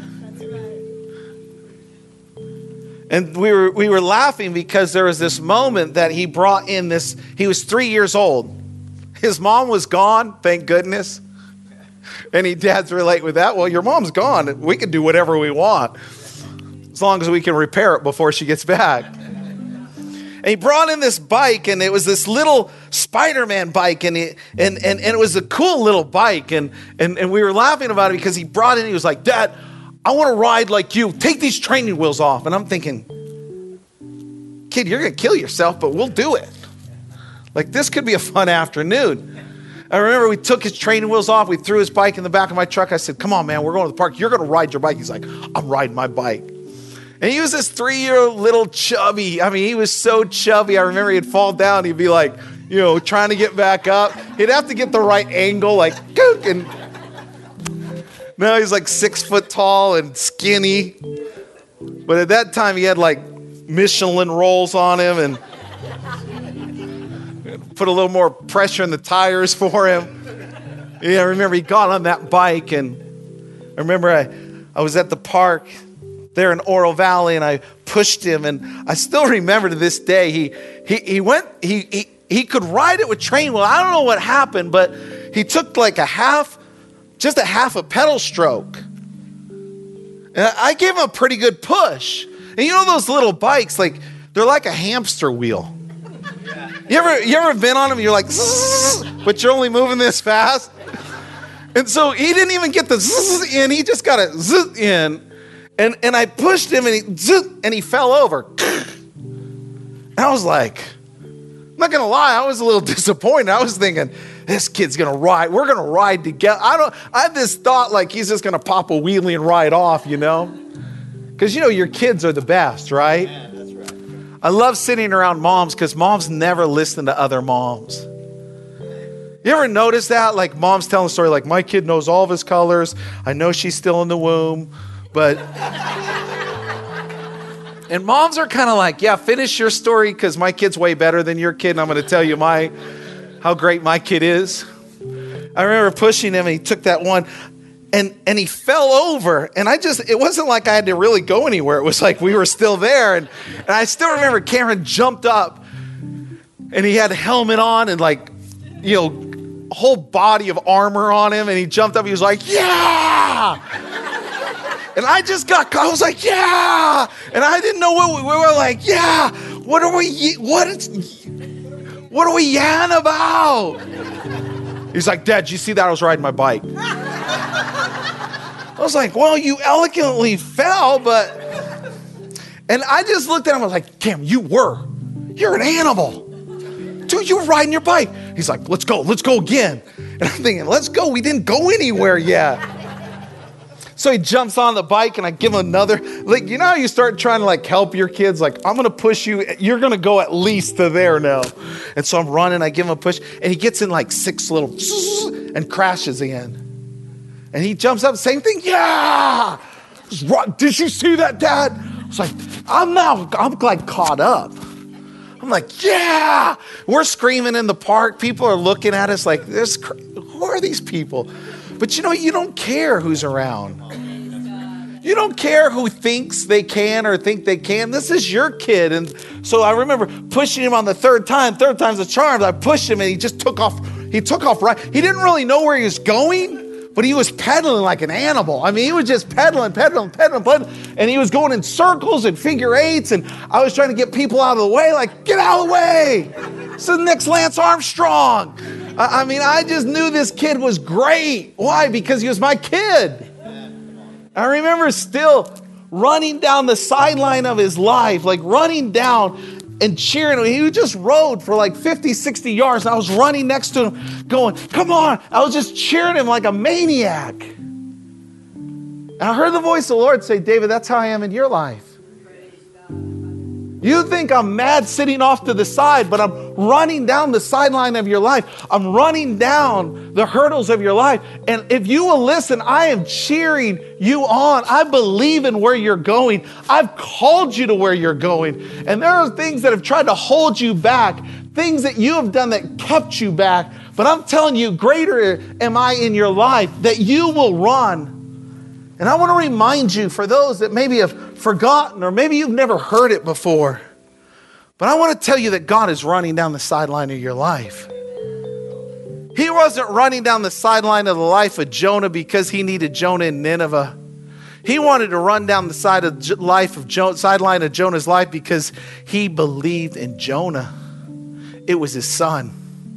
And we were we were laughing because there was this moment that he brought in this. He was three years old. His mom was gone, thank goodness. Any dads relate with that? Well, your mom's gone. We can do whatever we want as long as we can repair it before she gets back. And he brought in this bike, and it was this little Spider-Man bike, and it, and, and, and it was a cool little bike. And, and, and we were laughing about it because he brought it in. He was like, Dad, I want to ride like you. Take these training wheels off. And I'm thinking, kid, you're going to kill yourself, but we'll do it. Like, this could be a fun afternoon. I remember we took his training wheels off. We threw his bike in the back of my truck. I said, come on, man, we're going to the park. You're going to ride your bike. He's like, I'm riding my bike. And he was this three-year-old little chubby. I mean, he was so chubby. I remember he'd fall down. He'd be like, you know, trying to get back up. He'd have to get the right angle, like, gook. And now he's like six foot tall and skinny. But at that time, he had like Michelin rolls on him and put a little more pressure in the tires for him. Yeah, I remember he got on that bike, and I remember I, I was at the park there in Oro Valley, and I pushed him, and I still remember to this day, he he he went, he he he could ride it with train wheel. I don't know what happened, but he took like a half, just a half a pedal stroke. And I gave him a pretty good push. And you know those little bikes, like they're like a hamster wheel. You ever you ever been on them? You're like, but you're only moving this fast. And so he didn't even get the in. He just got it in. And and I pushed him, and he and he fell over. And I was like, I'm not gonna lie, I was a little disappointed. I was thinking, this kid's gonna ride. We're gonna ride together. I don't. I had this thought like he's just gonna pop a wheelie and ride off, you know, because you know your kids are the best, right?
Yeah, that's right.
I love sitting around moms because moms never listen to other moms. You ever notice that? Like moms telling a story like, my kid knows all of his colors. I know she's still in the womb. But, and moms are kind of like, yeah, finish your story because my kid's way better than your kid. And I'm going to tell you my, how great my kid is. I remember pushing him, and he took that one, and, and he fell over. And I just, it wasn't like I had to really go anywhere. It was like we were still there. And, and I still remember Cameron jumped up, and he had a helmet on and like, you know, a whole body of armor on him. And he jumped up. He was like, yeah. And I just got, I was like, yeah. And I didn't know what we, we were like, yeah. What are we, what is, what are we yan about? He's like, Dad, did you see that? I was riding my bike. I was like, well, you elegantly fell, but, and I just looked at him. I was like, Cam, you were, you're an animal. Dude, you were riding your bike. He's like, let's go, let's go again. And I'm thinking, let's go. We didn't go anywhere yet. So he jumps on the bike and I give him another. Like, you know how you start trying to like help your kids? Like, I'm going to push you. You're going to go at least to there now. And so I'm running. I give him a push. And he gets in like six little and crashes in. And he jumps up. Same thing. Yeah. Did you see that, Dad? I was like, I'm now, I'm like caught up. I'm like, yeah. We're screaming in the park. People are looking at us like, this. Who are these people? But you know, you don't care who's around. You don't care who thinks they can or think they can. This is your kid. And so I remember pushing him on the third time. Third time's a charm. I pushed him and he just took off. He took off right. He didn't really know where he was going, but he was pedaling like an animal. I mean, he was just pedaling, pedaling, pedaling, pedaling. And he was going in circles and figure eights. And I was trying to get people out of the way, like, get out of the way. So the next Lance Armstrong. I, I mean, I just knew this kid was great. Why? Because he was my kid. I remember still running down the sideline of his life, like running down and cheering him. He just rode for like fifty, sixty yards. And I was running next to him going, come on. I was just cheering him like a maniac. And I heard the voice of the Lord say, David, that's how I am in your life. You think I'm mad sitting off to the side, but I'm running down the sideline of your life. I'm running down the hurdles of your life. And if you will listen, I am cheering you on. I believe in where you're going. I've called you to where you're going. And there are things that have tried to hold you back, things that you have done that kept you back. But I'm telling you, greater am I in your life that you will run. And I want to remind you, for those that maybe have forgotten or maybe you've never heard it before, but I want to tell you that God is running down the sideline of your life. He wasn't running down the sideline of the life of Jonah because he needed Jonah in Nineveh. He wanted to run down the side of life of Jo- sideline of Jonah's life because he believed in Jonah. It was his son.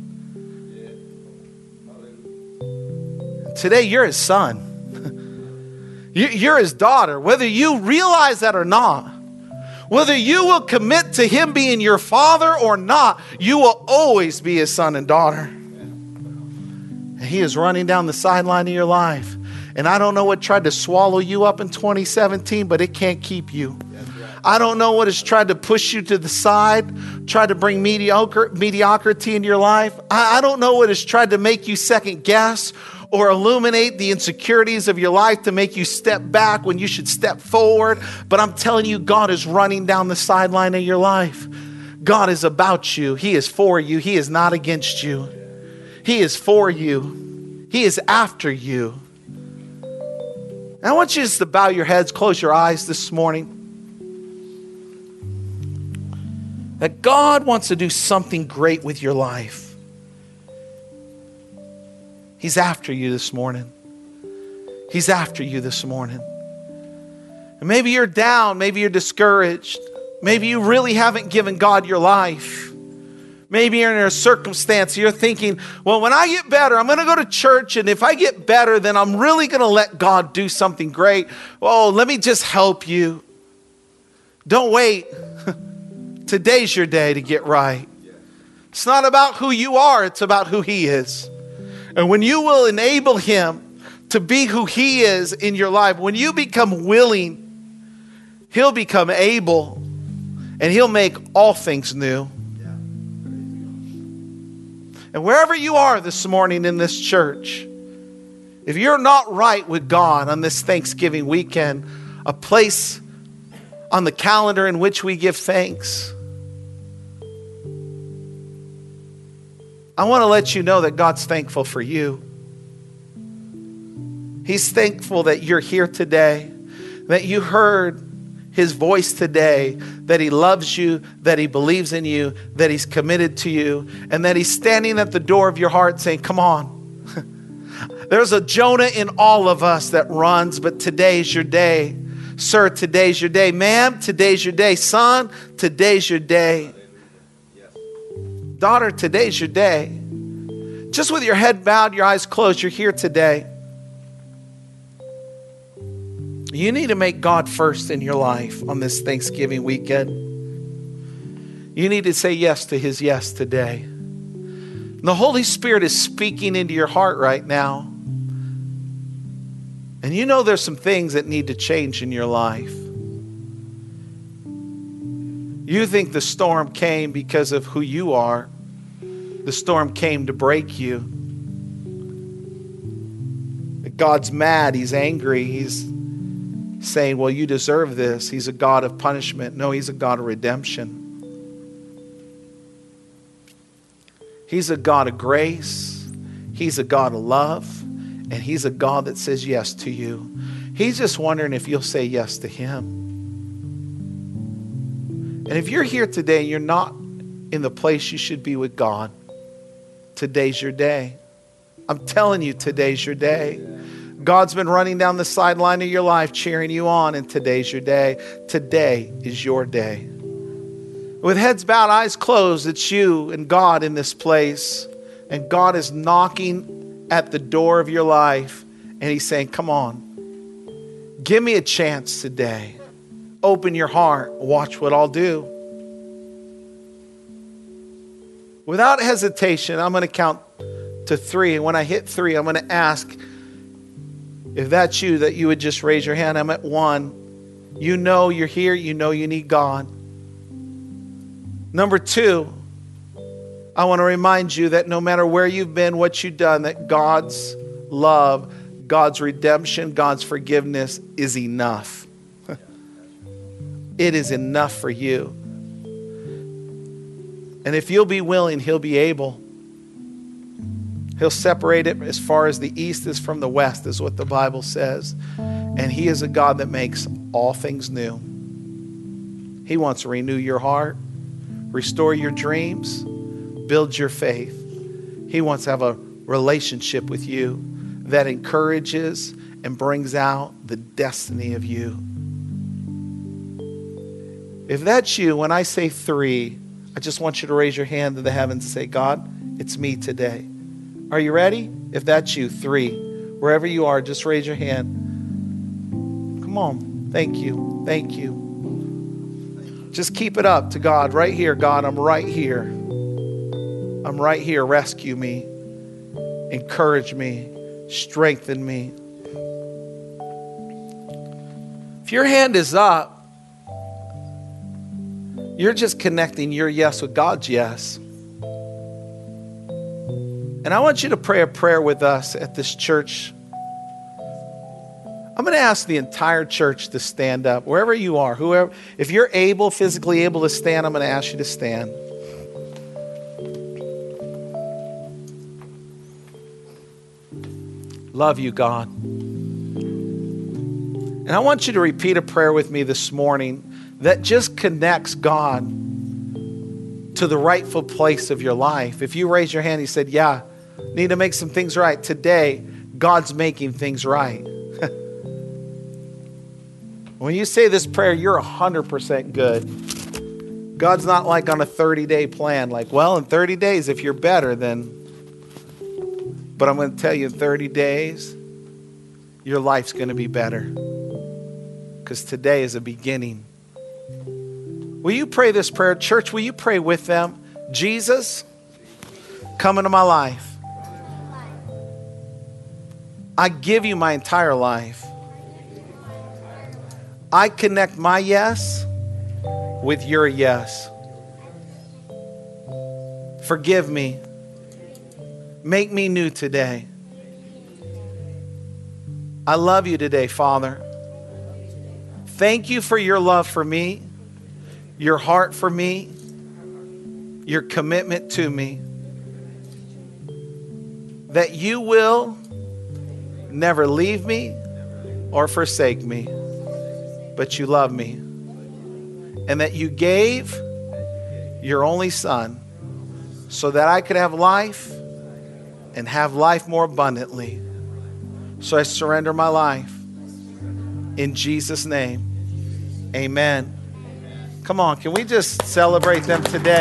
Today you're his son. You're his daughter, whether you realize that or not. Whether you will commit to him being your father or not, you will always be his son and daughter. And he is running down the sideline of your life. And I don't know what tried to swallow you up in twenty seventeen, but it can't keep you. I don't know what has tried to push you to the side, tried to bring mediocre, mediocrity into your life. I, I don't know what has tried to make you second guess or illuminate the insecurities of your life to make you step back when you should step forward. But I'm telling you, God is running down the sideline of your life. God is about you. He is for you. He is not against you. He is for you. He is after you. And I want you just to bow your heads, close your eyes this morning. That God wants to do something great with your life. He's after you this morning. He's after you this morning. And maybe you're down. Maybe you're discouraged. Maybe you really haven't given God your life. Maybe you're in a circumstance you're thinking, well, when I get better, I'm going to go to church. And if I get better, then I'm really going to let God do something great. Oh, let me just help you. Don't wait. Today's your day to get right. It's not about who you are. It's about who he is. And when you will enable him to be who he is in your life, when you become willing, he'll become able and he'll make all things new. And wherever you are this morning in this church, if you're not right with God on this Thanksgiving weekend, a place on the calendar in which we give thanks, I want to let you know that God's thankful for you. He's thankful that you're here today, that you heard his voice today, that he loves you, that he believes in you, that he's committed to you, and that he's standing at the door of your heart saying, come on. There's a Jonah in all of us that runs, but today's your day. Sir, today's your day. Ma'am, today's your day. Son, today's your day. Daughter, today's your day. Just with your head bowed, your eyes closed, you're here today. You need to make God first in your life on this Thanksgiving weekend. You need to say yes to his yes today. The Holy Spirit is speaking into your heart right now. And you know there's some things that need to change in your life. You think the storm came because of who you are. The storm came to break you. God's mad. He's angry. He's saying, well, you deserve this. He's a God of punishment. No, he's a God of redemption. He's a God of grace. He's a God of love. And he's a God that says yes to you. He's just wondering if you'll say yes to him. And if you're here today and you're not in the place you should be with God, today's your day. I'm telling you, today's your day. God's been running down the sideline of your life, cheering you on, and today's your day. Today is your day. With heads bowed, eyes closed, it's you and God in this place. And God is knocking at the door of your life, and he's saying, come on, give me a chance today. Open your heart. Watch what I'll do. Without hesitation, I'm going to count to three. And when I hit three, I'm going to ask if that's you, that you would just raise your hand. I'm at one. You know you're here. You know you need God. Number two, I want to remind you that no matter where you've been, what you've done, that God's love, God's redemption, God's forgiveness is enough. It is enough for you. And if you'll be willing, he'll be able. He'll separate it as far as the east is from the west, is what the Bible says. And he is a God that makes all things new. He wants to renew your heart, restore your dreams, build your faith. He wants to have a relationship with you that encourages and brings out the destiny of you. If that's you, when I say three, I just want you to raise your hand to the heavens and say, God, it's me today. Are you ready? If that's you, three. Wherever you are, just raise your hand. Come on. Thank you. Thank you. Just keep it up to God. Right here, God, I'm right here. I'm right here. Rescue me. Encourage me. Strengthen me. If your hand is up, you're just connecting your yes with God's yes. And I want you to pray a prayer with us at this church. I'm going to ask the entire church to stand up. Wherever you are, whoever, if you're able, physically able to stand, I'm going to ask you to stand. Love you, God. And I want you to repeat a prayer with me this morning that just connects God to the rightful place of your life. If you raise your hand, you said, yeah, need to make some things right. Today, God's making things right. When you say this prayer, you're one hundred percent good. God's not like on a thirty-day plan, like, well, in thirty days, if you're better, then... But I'm going to tell you, in thirty days, your life's going to be better. Because today is a beginning. Will you pray this prayer? Church, will you pray with them? Jesus, come into my life. I give you my entire life. I connect my yes with your yes. Forgive me. Make me new today. I love you today, Father. Thank you for your love for me, your heart for me, your commitment to me. That you will never leave me or forsake me, but you love me. And that you gave your only Son so that I could have life and have life more abundantly. So I surrender my life. In Jesus' name, amen. Come on, can we just celebrate them today?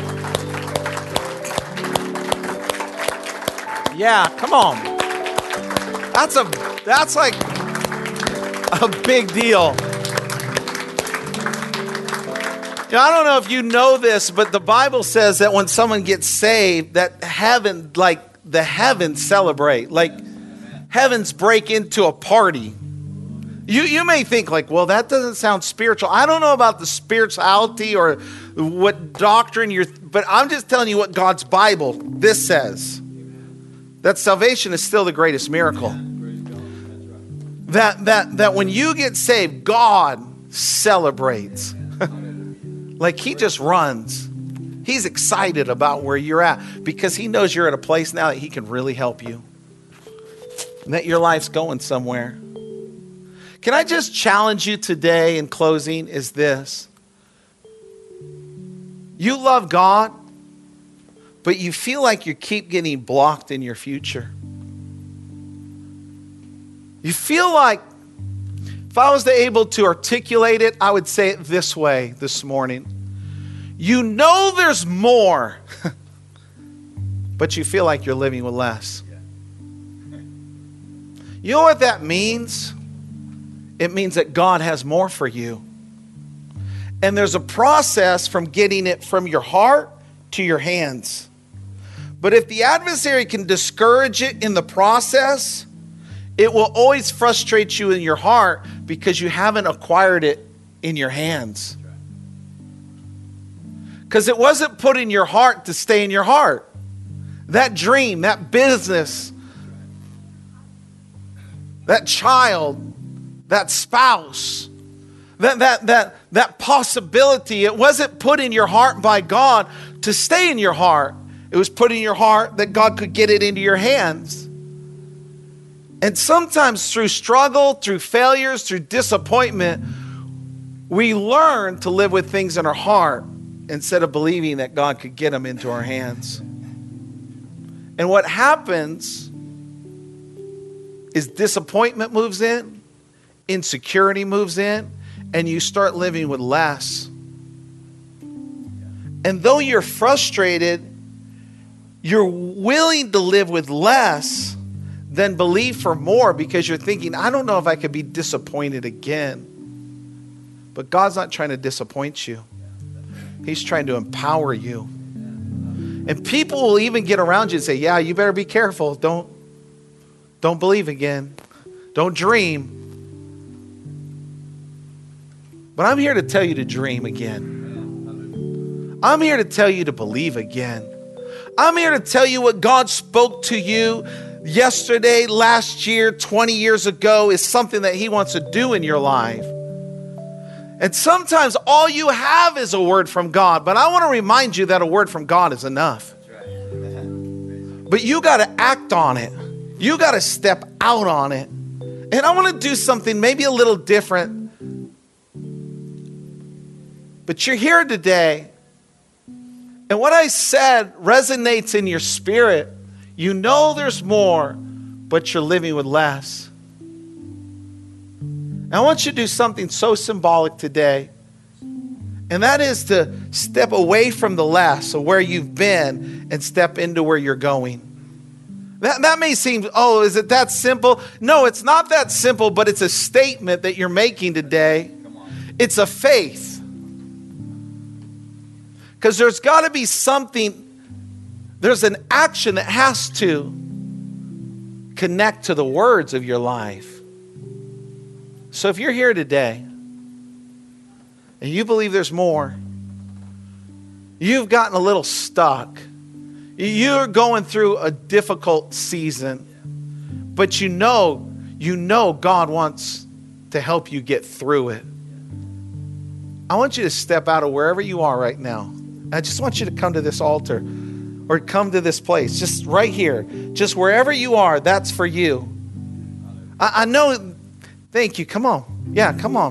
Yeah, come on. That's a that's like a big deal. You know, I don't know if you know this, but the Bible says that when someone gets saved, that heaven, like the heavens celebrate. Like heavens break into a party. You, you may think like, well, that doesn't sound spiritual. I don't know about the spirituality or what doctrine you're, but I'm just telling you what God's Bible, this says. That salvation is still the greatest miracle. That, that, that when you get saved, God celebrates. Like he just runs. He's excited about where you're at because he knows you're at a place now that he can really help you. And that your life's going somewhere. Can I just challenge you today in closing is this. You love God, but you feel like you keep getting blocked in your future. You feel like, if I was able to articulate it, I would say it this way this morning. You know there's more, but you feel like you're living with less. You know what that means? It means that God has more for you. And there's a process from getting it from your heart to your hands. But if the adversary can discourage it in the process, it will always frustrate you in your heart because you haven't acquired it in your hands. Because it wasn't put in your heart to stay in your heart. That dream, that business, that child, that spouse, that, that, that, that possibility, it wasn't put in your heart by God to stay in your heart. It was put in your heart that God could get it into your hands. And sometimes through struggle, through failures, through disappointment, we learn to live with things in our heart instead of believing that God could get them into our hands. And what happens is disappointment moves in, insecurity moves in, and you start living with less. And though you're frustrated, you're willing to live with less than believe for more because you're thinking, I don't know if I could be disappointed again. But God's not trying to disappoint you. He's trying to empower you. And people will even get around you and say, yeah, you better be careful. Don't, don't believe again. Don't dream. But I'm here to tell you to dream again. I'm here to tell you to believe again. I'm here to tell you what God spoke to you yesterday, last year, twenty years ago is something that he wants to do in your life. And sometimes all you have is a word from God. But I want to remind you that a word from God is enough. But you got to act on it. You got to step out on it. And I want to do something maybe a little different. But you're here today. And what I said resonates in your spirit. You know there's more, but you're living with less. And I want you to do something so symbolic today. And that is to step away from the less of where you've been and step into where you're going. That, that may seem, oh, is it that simple? No, it's not that simple, but it's a statement that you're making today. It's a faith. Because there's got to be something, there's an action that has to connect to the words of your life. So if you're here today and you believe there's more, you've gotten a little stuck, you're going through a difficult season, but you know, you know God wants to help you get through it. I want you to step out of wherever you are right now. I just want you to come to this altar or come to this place, just right here, just wherever you are, that's for you. I, I know, thank you, come on. Yeah, come on.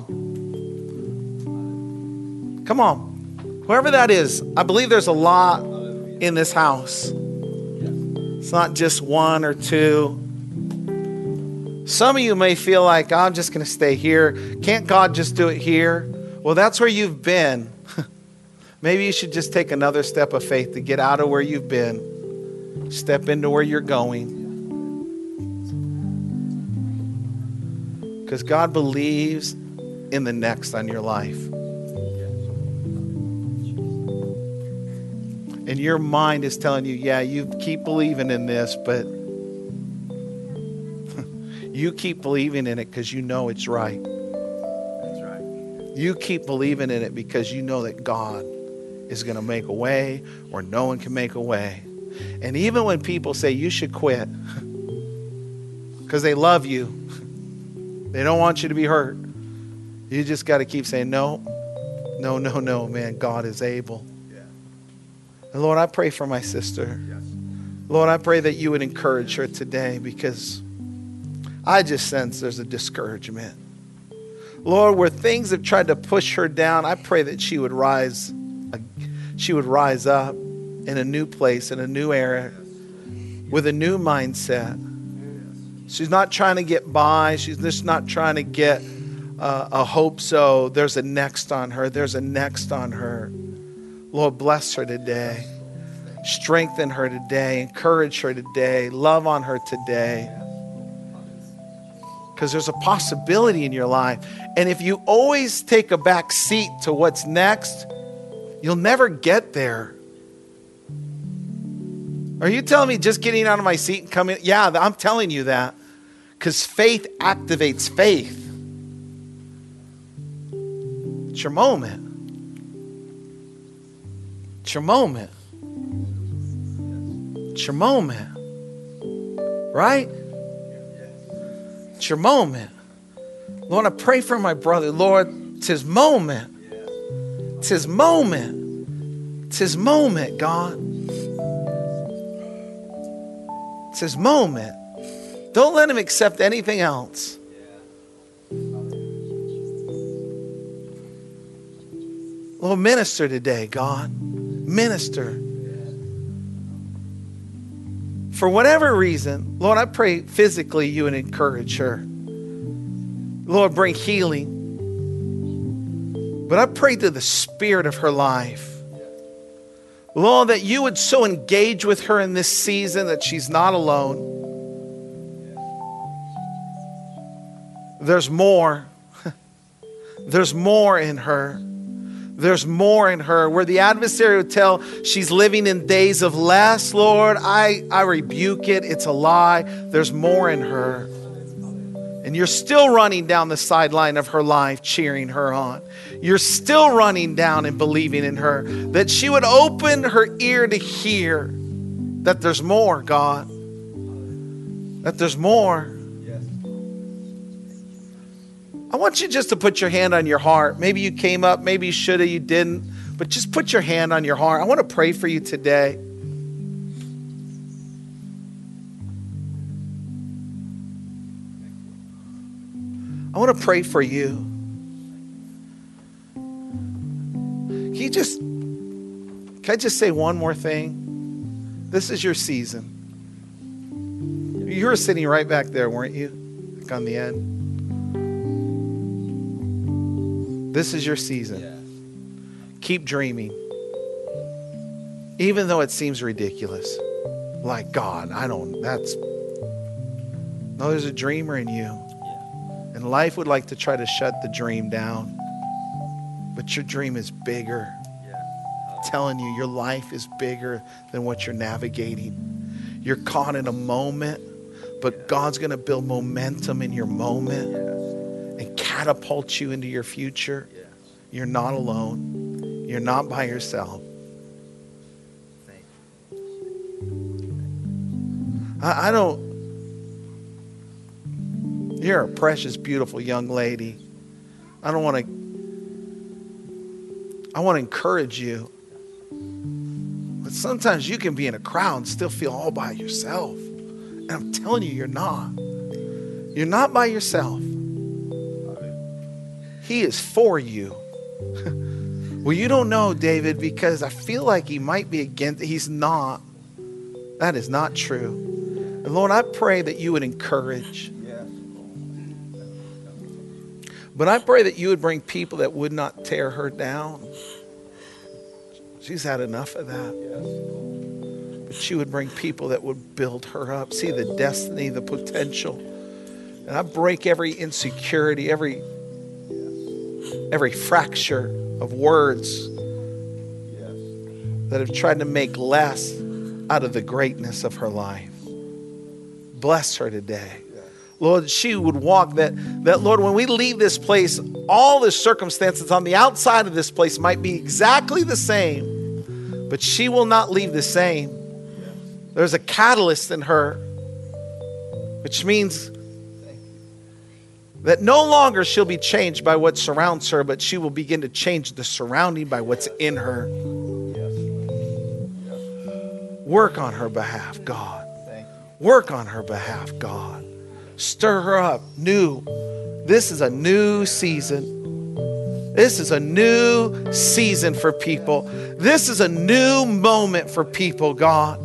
Come on. Whoever that is, I believe there's a lot in this house. It's not just one or two. Some of you may feel like, I'm just going to stay here. Can't God just do it here? Well, that's where you've been. Maybe you should just take another step of faith to get out of where you've been. Step into where you're going. Because God believes in the next on your life. And your mind is telling you, yeah, you keep believing in this, but You keep believing in it because you know it's right.
That's right.
You keep believing in it because you know that God is going to make a way or no one can make a way. And even when people say you should quit because they love you, they don't want you to be hurt, you just got to keep saying, no, no, no, no, man, God is able.
Yeah.
And Lord, I pray for my sister.
Yes.
Lord, I pray that you would encourage her today, because I just sense there's a discouragement. Lord, where things have tried to push her down, I pray that she would rise, she would rise up in a new place, in a new era, with a new mindset. She's not trying to get by. She's just not trying to get uh, a hope so. There's a next on her. There's a next on her. Lord, bless her today. Strengthen her today. Encourage her today. Love on her today. Because there's a possibility in your life. And if you always take a back seat to what's next, you'll never get there. Are you telling me just getting out of my seat and coming? Yeah, I'm telling you that. Because faith activates faith. It's your moment. It's your moment. It's your moment. Right? It's your moment. Lord, I pray for my brother. Lord, it's his moment. It's his moment. It's his moment, God. It's his moment. Don't let him accept anything else. Lord, minister today, God. Minister. For whatever reason, Lord, I pray physically you would encourage her. Lord, bring healing. But I pray to the spirit of her life. Lord, that you would so engage with her in this season that she's not alone. There's more. There's more in her. There's more in her. Where the adversary would tell she's living in days of less, Lord, I, I rebuke it. It's a lie. There's more in her. And you're still running down the sideline of her life, cheering her on. You're still running down and believing in her, that she would open her ear to hear that there's more, God. That there's more. I want you just to put your hand on your heart. Maybe you came up, maybe you should have, you didn't. But just put your hand on your heart. I want to pray for you today. I want to pray for you. Can you just, can I just say one more thing? This is your season. You were sitting right back there, weren't you? Like on the end. This is your season. Yeah. Keep dreaming. Even though it seems ridiculous. Like, God, I don't, that's, no, there's a dreamer in you. Yeah. And life would like to try to shut the dream down. But your dream is bigger. Yeah. I'm telling you, your life is bigger than what you're navigating. You're caught in a moment, but yeah. God's going to build momentum in your moment. Yeah. And catapult you into your future. Yes. You're not alone. You're not by yourself. I, I don't. You're a precious, beautiful young lady. I don't want to. I want to encourage you. But sometimes you can be in a crowd and still feel all by yourself. And I'm telling you, you're not. You're not by yourself. He is for you. Well, you don't know, David, because I feel like he might be against. He's not. That is not true. And Lord, I pray that you would encourage. But I pray that you would bring people that would not tear her down. She's had enough of that. But you would bring people that would build her up. See the destiny, the potential. And I break every insecurity, every every fracture of words that have tried to make less out of the greatness of her life. Bless her today. Lord, she would walk, that, that, Lord, when we leave this place, all the circumstances on the outside of this place might be exactly the same, but she will not leave the same. There's a catalyst in her, which means that no longer she'll be changed by what surrounds her, but she will begin to change the surrounding by what's in her. Work on her behalf, God. Work on her behalf, God. Stir her up new. This is a new season. This is a new season for people. This is a new moment for people, God.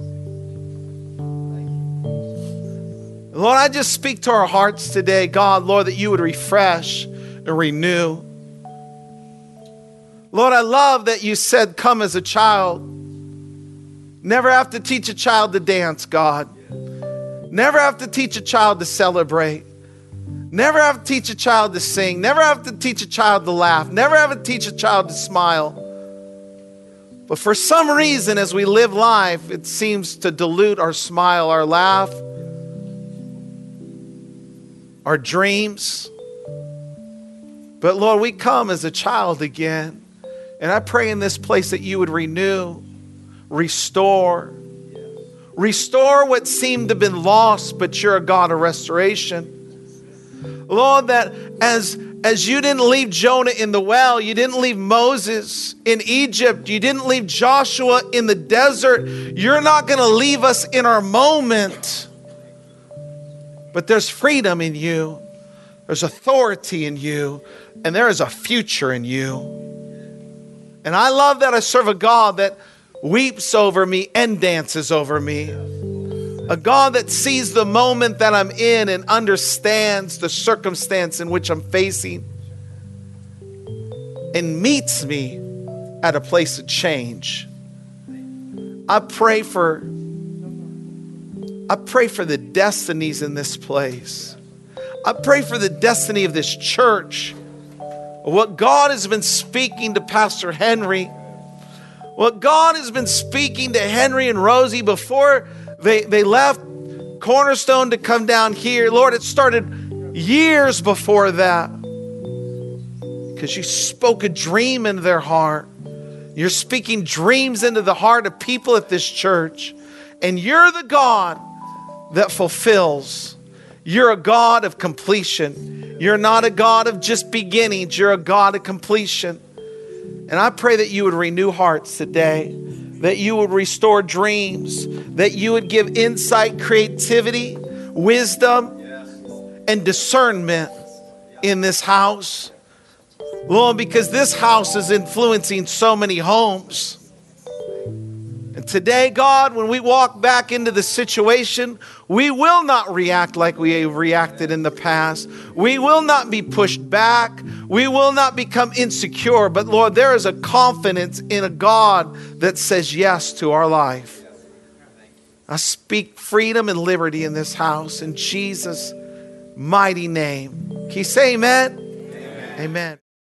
Lord, I just speak to our hearts today, God, Lord, that you would refresh and renew. Lord, I love that you said, come as a child. Never have to teach a child to dance, God. Never have to teach a child to celebrate. Never have to teach a child to sing. Never have to teach a child to laugh. Never have to teach a child to smile. But for some reason, as we live life, it seems to dilute our smile, our laugh, our dreams. But Lord, we come as a child again. And I pray in this place that you would renew, restore, restore what seemed to have been lost, but you're a God of restoration. Lord, that as, as you didn't leave Jonah in the well, you didn't leave Moses in Egypt, you didn't leave Joshua in the desert, you're not going to leave us in our moment. But there's freedom in you. There's authority in you. And there is a future in you. And I love that I serve a God that weeps over me and dances over me. A God that sees the moment that I'm in and understands the circumstance in which I'm facing. And meets me at a place of change. I pray for I pray for the destinies in this place. I pray for the destiny of this church. What God has been speaking to Pastor Henry. What God has been speaking to Henry and Rosie before they, they left Cornerstone to come down here. Lord, it started years before that. Because you spoke a dream into their heart. You're speaking dreams into the heart of people at this church. And you're the God that fulfills. You're a God of completion. You're not a God of just beginnings. You're a God of completion. And I pray that you would renew hearts today, that you would restore dreams, that you would give insight, creativity, wisdom, and discernment in this house. Lord, because this house is influencing so many homes. And today, God, when we walk back into the situation, we will not react like we reacted in the past. We will not be pushed back. We will not become insecure. But Lord, there is a confidence in a God that says yes to our life. I speak freedom and liberty in this house in Jesus' mighty name. Can you say amen? Amen. Amen.